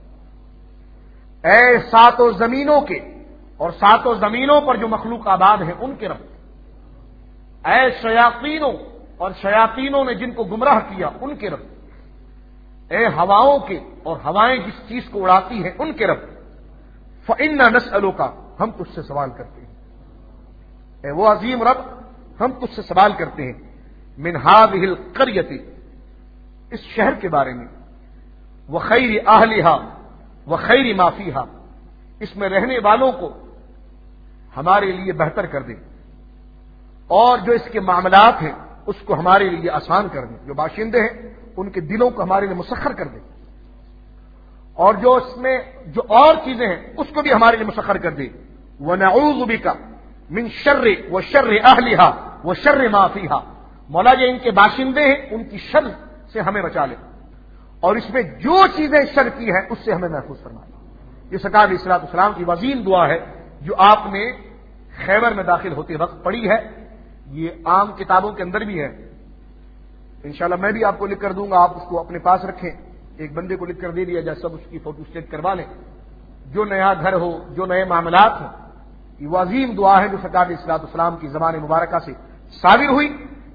اے ساتوں زمینوں کے اور ساتوں زمینوں پر جو مخلوق آباد ہے ان کے رب. اے شیاطینوں اور شیاطینوں نے جن کو گمراہ کیا ان کے رب. اے ہواؤں کے اور ہوائیں جس چیز کو اڑاتی ہیں ان کے رب. فإنا نسألک، ہم تجھ سے سوال کرتے ہیں، اے وہ عظیم رب ہم تجھ سے سوال کرتے ہیں، من هذه القرية، اس شہر کے بارے میں، وخیر اہلها وخیر ما فيها، اس میں رہنے والوں کو ہمارے لیے بہتر کر دے، اور جو اس کے معاملات ہیں اس کو ہمارے لیے آسان کر دے، جو باشندے ہیں ان کے دلوں کو ہمارے لیے مسخر کر دے، اور جو اس میں جو اور چیزیں ہیں اس کو بھی ہمارے لیے مسخر کر دے. وَنَعُوذُ بِكَ مِن شَرِّ وَشَرِّ أَهْلِهَا وَشَرِّ مَا فِيهَا، مولا جو ان کے باشندے ہیں ان کی شر سے ہمیں بچا لے، اور اس میں جو چیزیں شر کی ہیں اس سے ہمیں محفوظ فرما لے. یہ سرکار علیہ الصلوۃ والسلام کی وزین دعا ہے جو آپ نے خیبر میں داخل ہوتے وقت پڑھی ہے. یہ عام کتابوں کے اندر بھی ہے، انشاءاللہ میں بھی آپ کو لکھ کر دوں گا، آپ اس کو اپنے پاس رکھیں، ایک بندے کو لکھ کر دے دیا جائے، سب اس کی فوٹو اسٹیٹ کروا لیں. جو نیا گھر ہو، جو نئے معاملات ہوں، یہ وہ عظیم دعا ہے جو سرکار علیہ الصلوۃ والسلام کی زبان مبارکہ سے صادر ہوئی.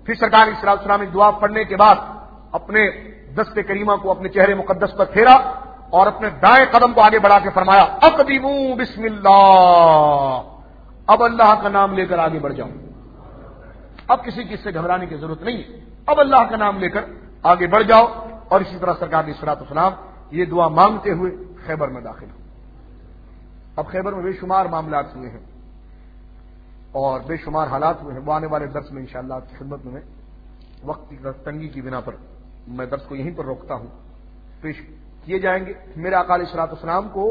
پھر سرکار علیہ الصلوۃ والسلام نے دعا پڑھنے کے بعد اپنے دست کریمہ کو اپنے چہرے مقدس پر پھیرا اور اپنے دائیں قدم کو آگے بڑھا کے فرمایا اقدموا بسم اللہ، اب اللہ کا نام لے کر آگے بڑھ جاؤں، اب کسی کی اس سے گھبرانے کی ضرورت نہیں ہے، اب اللہ کا نام لے کر آگے بڑھ جاؤ۔ اور اسی طرح سرکار علیہ الصلوۃ والسلام یہ دعا مانگتے ہوئے خیبر میں داخل ہو۔ اب خیبر میں بے شمار معاملات ہوئے ہیں اور بے شمار حالات ہوئے ہیں، وہ آنے والے درس میں انشاءاللہ آپ کی خدمت میں وقت کی تنگی کی بنا پر میں درس کو یہیں پر روکتا ہوں، پیش کیے جائیں گے۔ میرے آقا علیہ الصلوۃ والسلام کو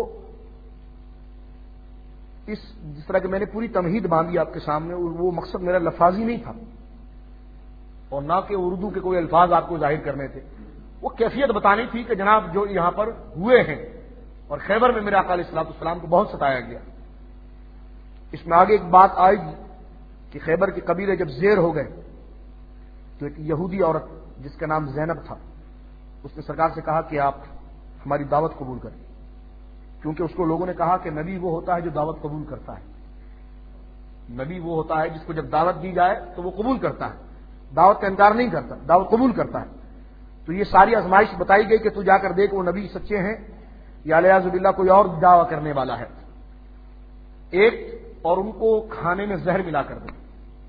اس جس طرح کہ میں نے پوری تمہید باندھی آپ کے سامنے، وہ مقصد میرا لفاظی نہیں تھا اور نہ کہ اردو کے کوئی الفاظ آپ کو ظاہر کرنے تھے، وہ کیفیت بتانی تھی کہ جناب جو یہاں پر ہوئے ہیں اور خیبر میں میرے آقا علیہ الصلوۃ والسلام کو بہت ستایا گیا۔ اس میں آگے ایک بات آئے گی کہ خیبر کے قبیلے جب زیر ہو گئے تو ایک یہودی عورت جس کا نام زینب تھا، اس نے سرکار سے کہا کہ آپ ہماری دعوت قبول کریں، کیونکہ اس کو لوگوں نے کہا کہ نبی وہ ہوتا ہے جو دعوت قبول کرتا ہے، نبی وہ ہوتا ہے جس کو جب دعوت دی جائے تو وہ قبول کرتا ہے، دعوت کا انکار نہیں کرتا، دعوت قبول کرتا ہے۔ تو یہ ساری آزمائش بتائی گئی کہ تو جا کر دیکھ وہ نبی سچے ہیں یا الیاذ باللہ کوئی اور دعویٰ کرنے والا ہے، ایک اور ان کو کھانے میں زہر ملا کر دیں،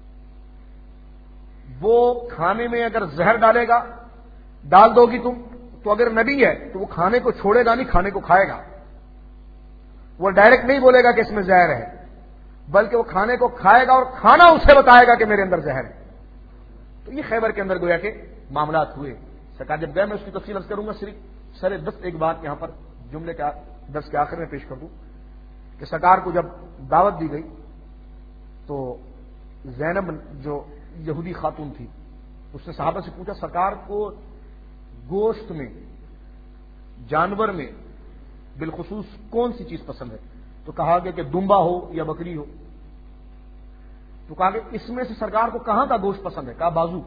وہ کھانے میں اگر زہر ڈالے گا ڈال دو گی تم تو اگر نبی ہے تو وہ کھانے کو چھوڑے گا نہیں، کھانے کو کھائے گا، وہ ڈائریکٹ نہیں بولے گا کہ اس میں زہر ہے، بلکہ وہ کھانے کو کھائے گا اور کھانا اسے بتائے گا کہ میرے اندر زہر ہے۔ تو یہ خیبر کے اندر گویا کہ معاملات ہوئے۔ سرکار جب گئے میں اس کی تفصیل عرض کروں گا، صرف سر دس ایک بات یہاں پر جملے کا درس کے آخر میں پیش کر دوں کہ سرکار کو جب دعوت دی گئی تو زینب جو یہودی خاتون تھی اس نے صحابہ سے پوچھا سرکار کو گوشت میں، جانور میں بالخصوص کون سی چیز پسند ہے؟ تو کہا گیا کہ دمبا ہو یا بکری ہو۔ تو کہا کہ اس میں سے سرکار کو کہاں کا گوشت پسند ہے؟ کہا بازو۔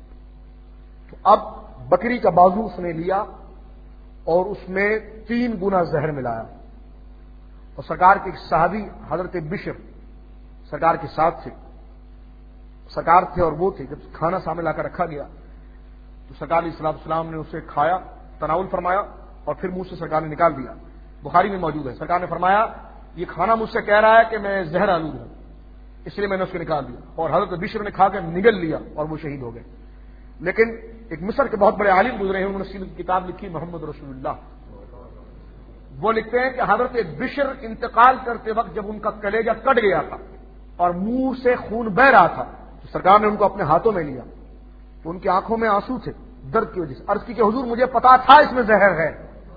تو اب بکری کا بازو اس نے لیا اور اس میں تین گنا زہر ملایا، اور سرکار کے ایک صحابی حضرت بشر سرکار کے ساتھ تھے، سرکار تھے اور وہ تھے۔ جب کھانا سامنے لا کر رکھا گیا تو سرکار علیہ الصلوۃ والسلام نے اسے کھایا، تناول فرمایا اور پھر منہ سے سرکار نے نکال دیا، بخاری میں موجود ہے۔ سرکار نے فرمایا یہ کھانا مجھ سے کہہ رہا ہے کہ میں زہر آلود ہوں، اس لیے میں نے اس کو نکال دیا، اور حضرت بشر نے کھا کر نگل لیا اور وہ شہید ہو گئے۔ لیکن ایک مصر کے بہت بڑے عالم گزرے ہیں، انہوں نے سیرت کی کتاب لکھی محمد رسول اللہ، وہ لکھتے ہیں کہ حضرت بشر انتقال کرتے وقت جب ان کا کلیجہ کٹ گیا تھا اور منہ سے خون بہ رہا تھا تو سرکار نے ان کو اپنے ہاتھوں میں لیا، تو ان کی آنکھوں میں آنسو تھے درد کی وجہ سے۔ عرض کی کہ حضور مجھے پتا تھا اس میں زہر ہے،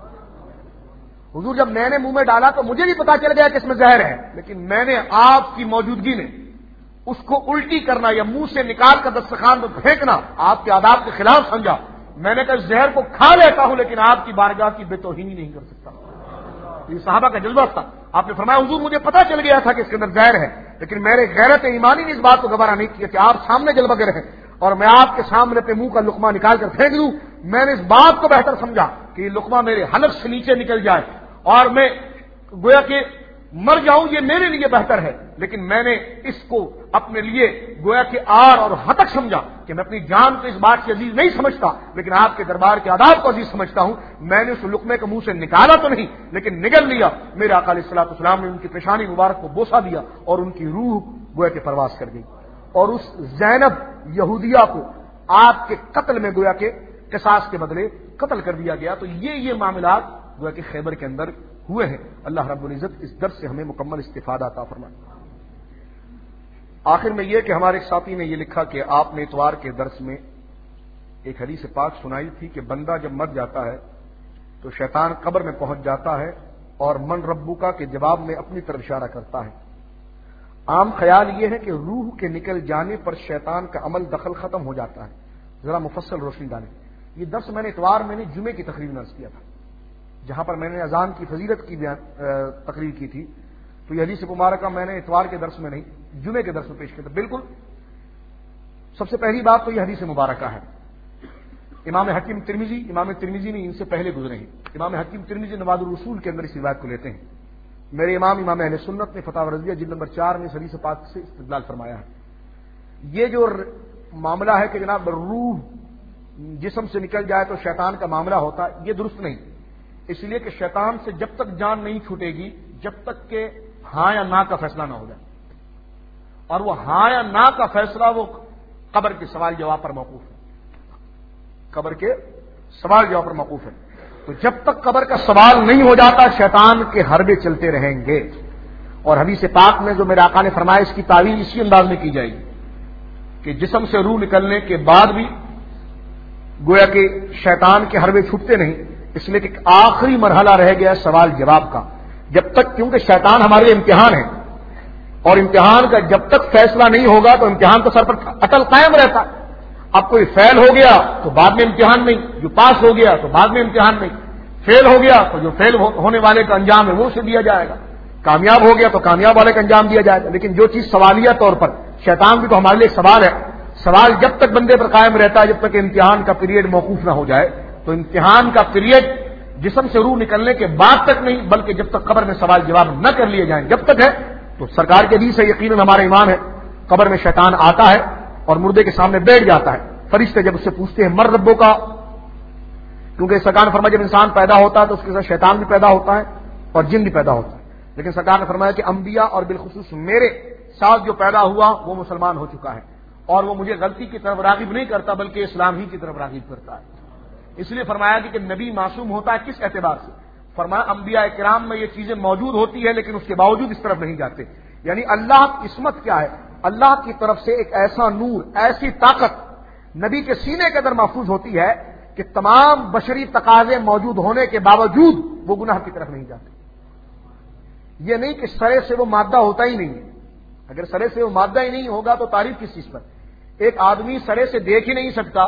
حضور جب میں نے منہ میں ڈالا تو مجھے بھی پتا چل گیا کہ اس میں زہر ہے، لیکن میں نے آپ کی موجودگی میں اس کو الٹی کرنا یا منہ سے نکال کر دسترخوان میں پھینکنا آپ کے آداب کے خلاف سمجھا۔ میں نے کہا زہر کو کھا لیتا ہوں لیکن آپ کی بارگاہ کی بے توہینی نہیں کر سکتا۔ یہ صحابہ کا جذبہ تھا۔ آپ نے فرمایا حضور مجھے پتا چل گیا تھا کہ اس کے اندر زہر ہے، لیکن میرے غیرت ایمانی نے اس بات کو گوارا نہیں کیا کہ آپ سامنے جلوہ گر ہیں اور میں آپ کے سامنے اپنے منہ کا لقمہ نکال کر پھینک دوں۔ میں نے اس بات کو بہتر سمجھا کہ یہ لقمہ میرے حلق سے نیچے نکل جائے اور میں گویا کہ مر جاؤں، یہ میرے لیے بہتر ہے، لیکن میں نے اس کو اپنے لیے گویا کہ آر اور ہتک سمجھا کہ میں اپنی جان کو اس بات سے عزیز نہیں سمجھتا لیکن آپ کے دربار کے آداب کو عزیز سمجھتا ہوں۔ میں نے اس لقمے کو منہ سے نکالا تو نہیں لیکن نگل لیا۔ میرے آقا علیہ الصلوۃ والسلام نے ان کی پیشانی مبارک کو بوسہ دیا اور ان کی روح گویا کہ پرواز کر گئی، اور اس زینب یہودیہ کو آپ کے قتل میں گویا کہ قصاص کے بدلے قتل کر دیا گیا۔ تو یہ یہ معاملات گویا کہ خیبر کے اندر ہوئے ہیں۔ اللہ رب العزت اس درس سے ہمیں مکمل استفادہ عطا فرمائے۔ آخر میں یہ کہ ہمارے ایک ساتھی نے یہ لکھا کہ آپ نے اتوار کے درس میں ایک حدیث پاک سنائی تھی کہ بندہ جب مر جاتا ہے تو شیطان قبر میں پہنچ جاتا ہے اور من ربکا کے جواب میں اپنی طرف اشارہ کرتا ہے۔ عام خیال یہ ہے کہ روح کے نکل جانے پر شیطان کا عمل دخل ختم ہو جاتا ہے۔ ذرا مفصل روشنی ڈالیں۔ یہ درس میں نے اتوار میں نے جمعے کی تقریر میں عرض کیا تھا جہاں پر میں نے اذان کی فضیلت کی تقریر کی تھی، تو یہ حدیث مبارکہ میں نے اتوار کے درس میں نہیں جمعے کے درس میں پیش کیا تھا۔ بالکل سب سے پہلی بات تو یہ حدیث مبارکہ ہے، امام حکیم ترمذی امام ترمذی نے ان سے پہلے گزرے ہیں۔ امام حکیم ترمذی نواد الرسول کے اندر اس روایت کو لیتے ہیں۔ میرے امام امام اہل سنت نے فتاوی رضیہ جلد نمبر چار میں اس حدیث پاک سے استدلال فرمایا ہے۔ یہ جو معاملہ ہے کہ جناب روح جسم سے نکل جائے تو شیطان کا معاملہ ہوتا ہے، یہ درست نہیں، اس لیے کہ شیطان سے جب تک جان نہیں چھوٹے گی جب تک کہ ہاں یا نہ کا فیصلہ نہ ہو جائے، اور وہ ہاں یا نہ کا فیصلہ وہ قبر کے سوال جواب پر موقوف ہے، قبر کے سوال جواب پر موقوف ہے۔ تو جب تک قبر کا سوال نہیں ہو جاتا شیطان کے حربے چلتے رہیں گے، اور حدیث پاک میں جو میرے آقا نے فرمایا اس کی تعویل اسی انداز میں کی جائے گی کہ جسم سے روح نکلنے کے بعد بھی گویا کہ شیطان کے حربے چھوٹتے نہیں، اس لیے کہ آخری مرحلہ رہ گیا سوال جواب کا، جب تک کیونکہ شیطان ہمارے لیے امتحان ہے، اور امتحان کا جب تک فیصلہ نہیں ہوگا تو امتحان تو سر پر اٹل قائم رہتا ہے۔ اب کوئی فیل ہو گیا تو بعد میں امتحان نہیں، جو پاس ہو گیا تو بعد میں امتحان نہیں، فیل ہو گیا تو جو فیل ہونے والے کا انجام ہے وہ اسے دیا جائے گا، کامیاب ہو گیا تو کامیاب والے کا انجام دیا جائے گا۔ لیکن جو چیز سوالیہ طور پر، شیطان بھی تو ہمارے لیے ایک سوال ہے، سوال جب تک بندے پر قائم رہتا ہے جب تک امتحان کا پیریڈ موقوف نہ ہو جائے، تو امتحان کا پیریڈ جسم سے روح نکلنے کے بعد تک نہیں بلکہ جب تک قبر میں سوال جواب نہ کر لیے جائیں جب تک ہے۔ تو سرکار کے حدیث سے یقیناً ہمارا ایمان ہے، قبر میں شیطان آتا ہے اور مردے کے سامنے بیٹھ جاتا ہے، فرشتے جب اس سے پوچھتے ہیں مر ربوں کا، کیونکہ سرکار نے فرمایا جب انسان پیدا ہوتا ہے تو اس کے ساتھ شیطان بھی پیدا ہوتا ہے اور جن بھی پیدا ہوتا ہے، لیکن سرکار نے فرمایا کہ انبیاء اور بالخصوص میرے ساتھ جو پیدا ہوا وہ مسلمان ہو چکا ہے، اور وہ مجھے غلطی کی طرف راغب نہیں کرتا بلکہ اسلام ہی کی طرف راغب کرتا ہے۔ اس لیے فرمایا کہ نبی معصوم ہوتا ہے کس اعتبار سے؟ فرمایا انبیاء کرام میں یہ چیزیں موجود ہوتی ہے لیکن اس کے باوجود اس طرف نہیں جاتے، یعنی اللہ کی عصمت کیا ہے؟ اللہ کی طرف سے ایک ایسا نور، ایسی طاقت نبی کے سینے کے اندر محفوظ ہوتی ہے کہ تمام بشری تقاضے موجود ہونے کے باوجود وہ گناہ کی طرف نہیں جاتے۔ یہ نہیں کہ سرے سے وہ مادہ ہوتا ہی نہیں ہے، اگر سرے سے وہ مادہ ہی نہیں ہوگا تو تعریف کس چیز پر؟ ایک آدمی سرے سے دیکھ ہی نہیں سکتا،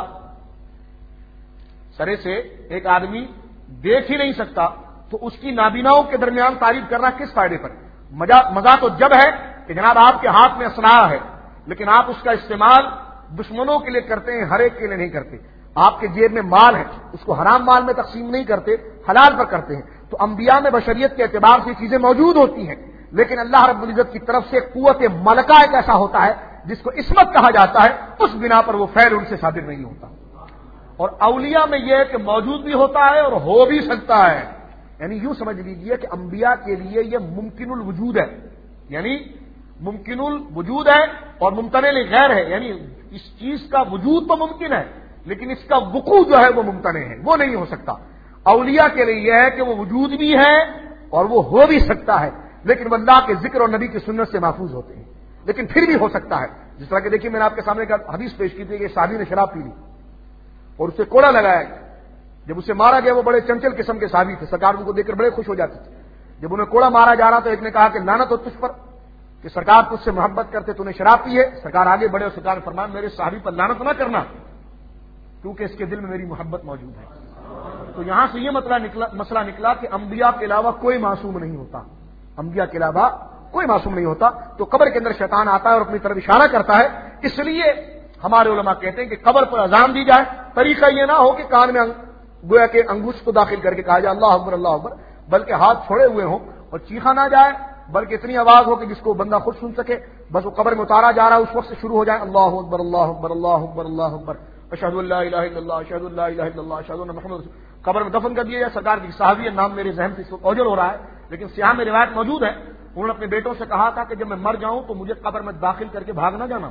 سرے سے ایک آدمی دیکھ ہی نہیں سکتا تو اس کی نابیناؤں کے درمیان تعریف کرنا کس فائدے پر؟ مزہ تو جب ہے کہ جناب آپ کے ہاتھ میں اسلحہ ہے لیکن آپ اس کا استعمال دشمنوں کے لیے کرتے ہیں، ہر ایک کے لیے نہیں کرتے۔ آپ کے جیب میں مال ہے اس کو حرام مال میں تقسیم نہیں کرتے، حلال پر کرتے ہیں۔ تو انبیاء میں بشریت کے اعتبار سے چیزیں موجود ہوتی ہیں، لیکن اللہ رب العزت کی طرف سے قوت ملکہ ایک ایسا ہوتا ہے جس کو عصمت کہا جاتا ہے، اس بنا پر وہ فعل ان سے صادر نہیں ہوتا۔ اور اولیاء میں یہ ہے کہ موجود بھی ہوتا ہے اور ہو بھی سکتا ہے، یعنی یوں سمجھ لیجئے کہ انبیاء کے لیے یہ ممکن الوجود ہے، یعنی ممکن الوجود ہے اور ممتنع غیر ہے، یعنی اس چیز کا وجود تو ممکن ہے لیکن اس کا وقوع جو ہے وہ ممتنع ہے، وہ نہیں ہو سکتا۔ اولیاء کے لیے یہ ہے کہ وہ وجود بھی ہے اور وہ ہو بھی سکتا ہے، لیکن وہ اللہ کے ذکر اور نبی کی سنت سے محفوظ ہوتے ہیں، لیکن پھر بھی ہو سکتا ہے۔ جس طرح کہ دیکھیے میں نے آپ کے سامنے کا حدیث پیش کی تھی کہ صحابی نے شراب پی لی اور اسے کوڑا لگایا گیا، جب اسے مارا گیا وہ بڑے چنچل قسم کے صحابی تھے، سرکار ان کو دیکھ کر بڑے خوش ہو جاتے تھے۔ جب انہیں کوڑا مارا جا رہا تو ایک نے کہا کہ لعنت ہو تجھ پر کہ سرکار تجھ سے محبت کرتے تو نے شراب پی ہے۔ سرکار آگے بڑھے اور سرکار نے فرمایا میرے صحابی پر لعنت نہ کرنا کیونکہ اس کے دل میں میری محبت موجود ہے۔ تو یہاں سے یہ مسئلہ نکلا مسئلہ نکلا کہ انبیاء کے علاوہ کوئی معصوم نہیں ہوتا، انبیاء کے علاوہ کوئی معصوم نہیں ہوتا۔ تو قبر کے اندر شیطان آتا ہے اور اپنی طرف اشارہ کرتا ہے، اس لیے ہمارے علماء کہتے ہیں کہ قبر پر اذان دی جائے، طریقہ یہ نہ ہو کہ کان میں گویا کہ انگوش کو داخل کر کے کہا جائے اللہ اکبر اللہ اکبر، بلکہ ہاتھ چھوڑے ہوئے ہوں اور چیخا نہ جائے بلکہ اتنی آواز ہو کہ جس کو بندہ خود سن سکے، بس وہ قبر میں اتارا جا رہا ہے اس وقت سے شروع ہو جائے اللہ اکبر اللہ اکبر اللہ اکبر اللہ اکبر اشہد ان لا الہ الا اللہ اشہد ان لا الہ الا اللہ اشہد ان محمد رسول اللہ، قبر میں دفن کر دیا جائے۔ سرکار کی صحابی نام میرے ذہن سے اس وقت اوجل ہو رہا ہے لیکن سیاہ میں روایت موجود ہے، انہوں نے اپنے بیٹوں سے کہا تھا کہ جب میں مر جاؤں تو مجھے قبر میں داخل کر کے بھاگ نہ جانا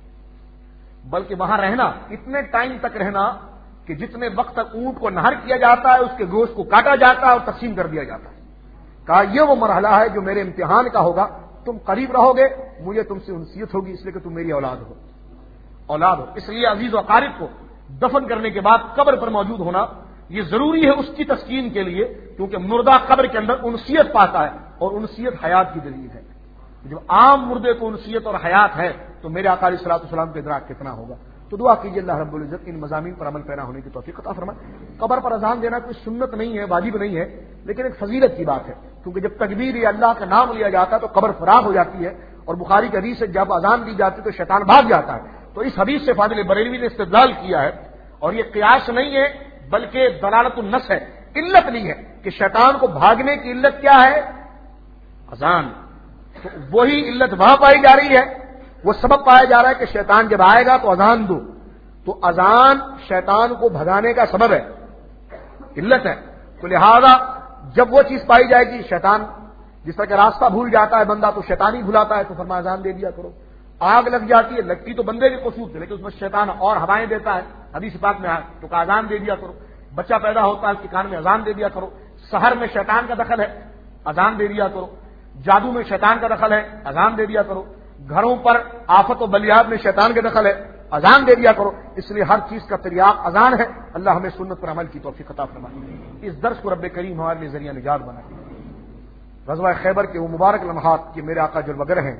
بلکہ وہاں رہنا، اتنے ٹائم تک رہنا کہ جتنے وقت تک اونٹ کو نہر کیا جاتا ہے اس کے گوشت کو کاٹا جاتا ہے اور تقسیم کر دیا جاتا ہے۔ کہا یہ وہ مرحلہ ہے جو میرے امتحان کا ہوگا، تم قریب رہو گے مجھے تم سے انسیت ہوگی اس لیے کہ تم میری اولاد ہو اولاد ہو اس لیے عزیز و اقارب کو دفن کرنے کے بعد قبر پر موجود ہونا یہ ضروری ہے اس کی تسکین کے لیے، کیونکہ مردہ قبر کے اندر انسیت پاتا ہے اور انسیت حیات کی دلیل ہے۔ جب عام مردے کو انسیت اور حیات ہے تو میرے آقا علیہ الصلوۃ والسلام کا ادراک کتنا ہوگا۔ تو دعا کیجیے اللہ رب العزت ان مضامین پر عمل پیرا ہونے کی توفیق عطا فرمائے۔ قبر پر اذان دینا کوئی سنت نہیں ہے، واجب نہیں ہے، لیکن ایک فضیلت کی بات ہے، کیونکہ جب تکبیر یا اللہ کا نام لیا جاتا ہے تو قبر فراغ ہو جاتی ہے، اور بخاری کی حدیث سے جب اذان دی جاتی ہے تو شیطان بھاگ جاتا ہے۔ تو اس حدیث سے فاضل بریلوی نے استدلال کیا ہے، اور یہ قیاس نہیں ہے بلکہ دلالت النص ہے، علت نہیں ہے کہ شیطان کو بھاگنے کی علت کیا ہے؟ اذان۔ تو وہی علت وہاں پائی جا رہی ہے وہ سبب پایا جا رہا ہے کہ شیطان جب آئے گا تو اذان دو، تو اذان شیطان کو بھگانے کا سبب ہے، علت ہے. تو لہذا جب وہ چیز پائی جائے گی، شیطان جس طرح کہ راستہ بھول جاتا ہے بندہ تو شیطان ہی بھلاتا ہے، تو فرمایا اذان دے دیا کرو. آگ لگ جاتی ہے، لگتی تو بندے کے قصور سے لیکن اس میں شیطان اور ہوائیں دیتا ہے، حدیث پاک میں تو کہا اذان دے دیا کرو. بچہ پیدا ہوتا ہے اس کے کان میں اذان دے دیا کرو. سحر میں شیطان کا دخل ہے، اذان دے دیا کرو. جادو میں شیطان کا دخل ہے، اذان دے دیا کرو. گھروں پر آفت و بلیات میں شیطان کا دخل ہے، اذان دے دیا کرو. اس لیے ہر چیز کا تریاق اذان ہے. اللہ ہمیں سنت پر عمل کی توفیق عطا فرمائے. اس درس کو رب کریم ہمارے لیے ذریعہ نجات بنائے. غزوہ خیبر کے وہ مبارک لمحات کہ میرے آقا جلوہ گر ہیں،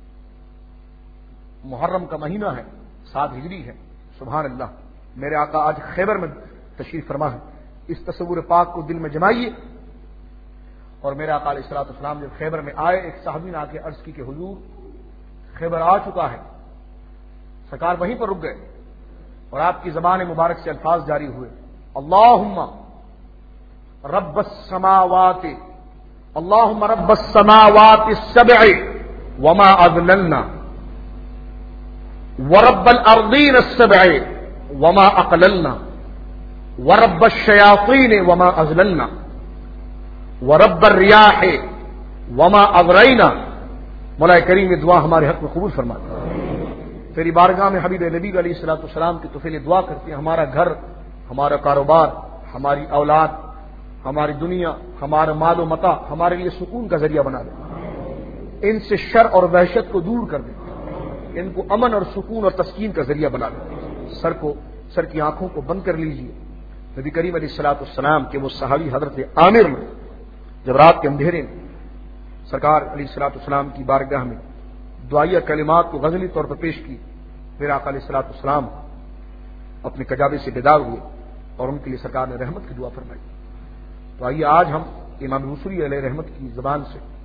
محرم کا مہینہ ہے، سات ہجری ہے. سبحان اللہ، میرے آقا آج خیبر میں تشریف فرما ہے. اس تصور پاک کو دل میں جمائیے. اور میرے آقا علیہ الصلوۃ والسلام جب خیبر میں آئے، ایک صحابی نے آ کے عرض کی کہ حضور خیبر آ چکا ہے. سرکار وہیں پر رک گئے اور آپ کی زبان مبارک سے الفاظ جاری ہوئے، اللہم رب السماوات اللہم رب السماوات السبع وما اضللنا ورب الارضین السبع وما اقللنا ورب الشیاطین وما اضللنا ورب الریاح وما اغرینا. مولا کریم یہ دعا ہمارے حق میں قبول فرما. تیری بارگاہ میں حبیب نبی علیہ الصلوۃ والسلام کی طفیل دعا کرتے ہیں، ہمارا گھر، ہمارا کاروبار، ہماری اولاد، ہماری دنیا، ہمارا مال و متاع ہمارے لیے سکون کا ذریعہ بنا دے. ان سے شر اور وحشت کو دور کر دے، ان کو امن اور سکون اور تسکین کا ذریعہ بنا دے. سر کو سر کی آنکھوں کو بند کر لیجیے. نبی کریم علیہ الصلوۃ والسلام کے وہ صحابی حضرت عامر میں جب رات کے اندھیرے میں سرکار علیہ الصلوۃ والسلام کی بارگاہ میں دعائیہ کلمات کو غزلی طور پر پیش کی، میرے آقا علیہ الصلوۃ والسلام اپنے کجاوے سے بیدار ہوئے اور ان کے لیے سرکار نے رحمت کی دعا فرمائی. تو آئیے آج ہم امام بوصیری علیہ رحمت کی زبان سے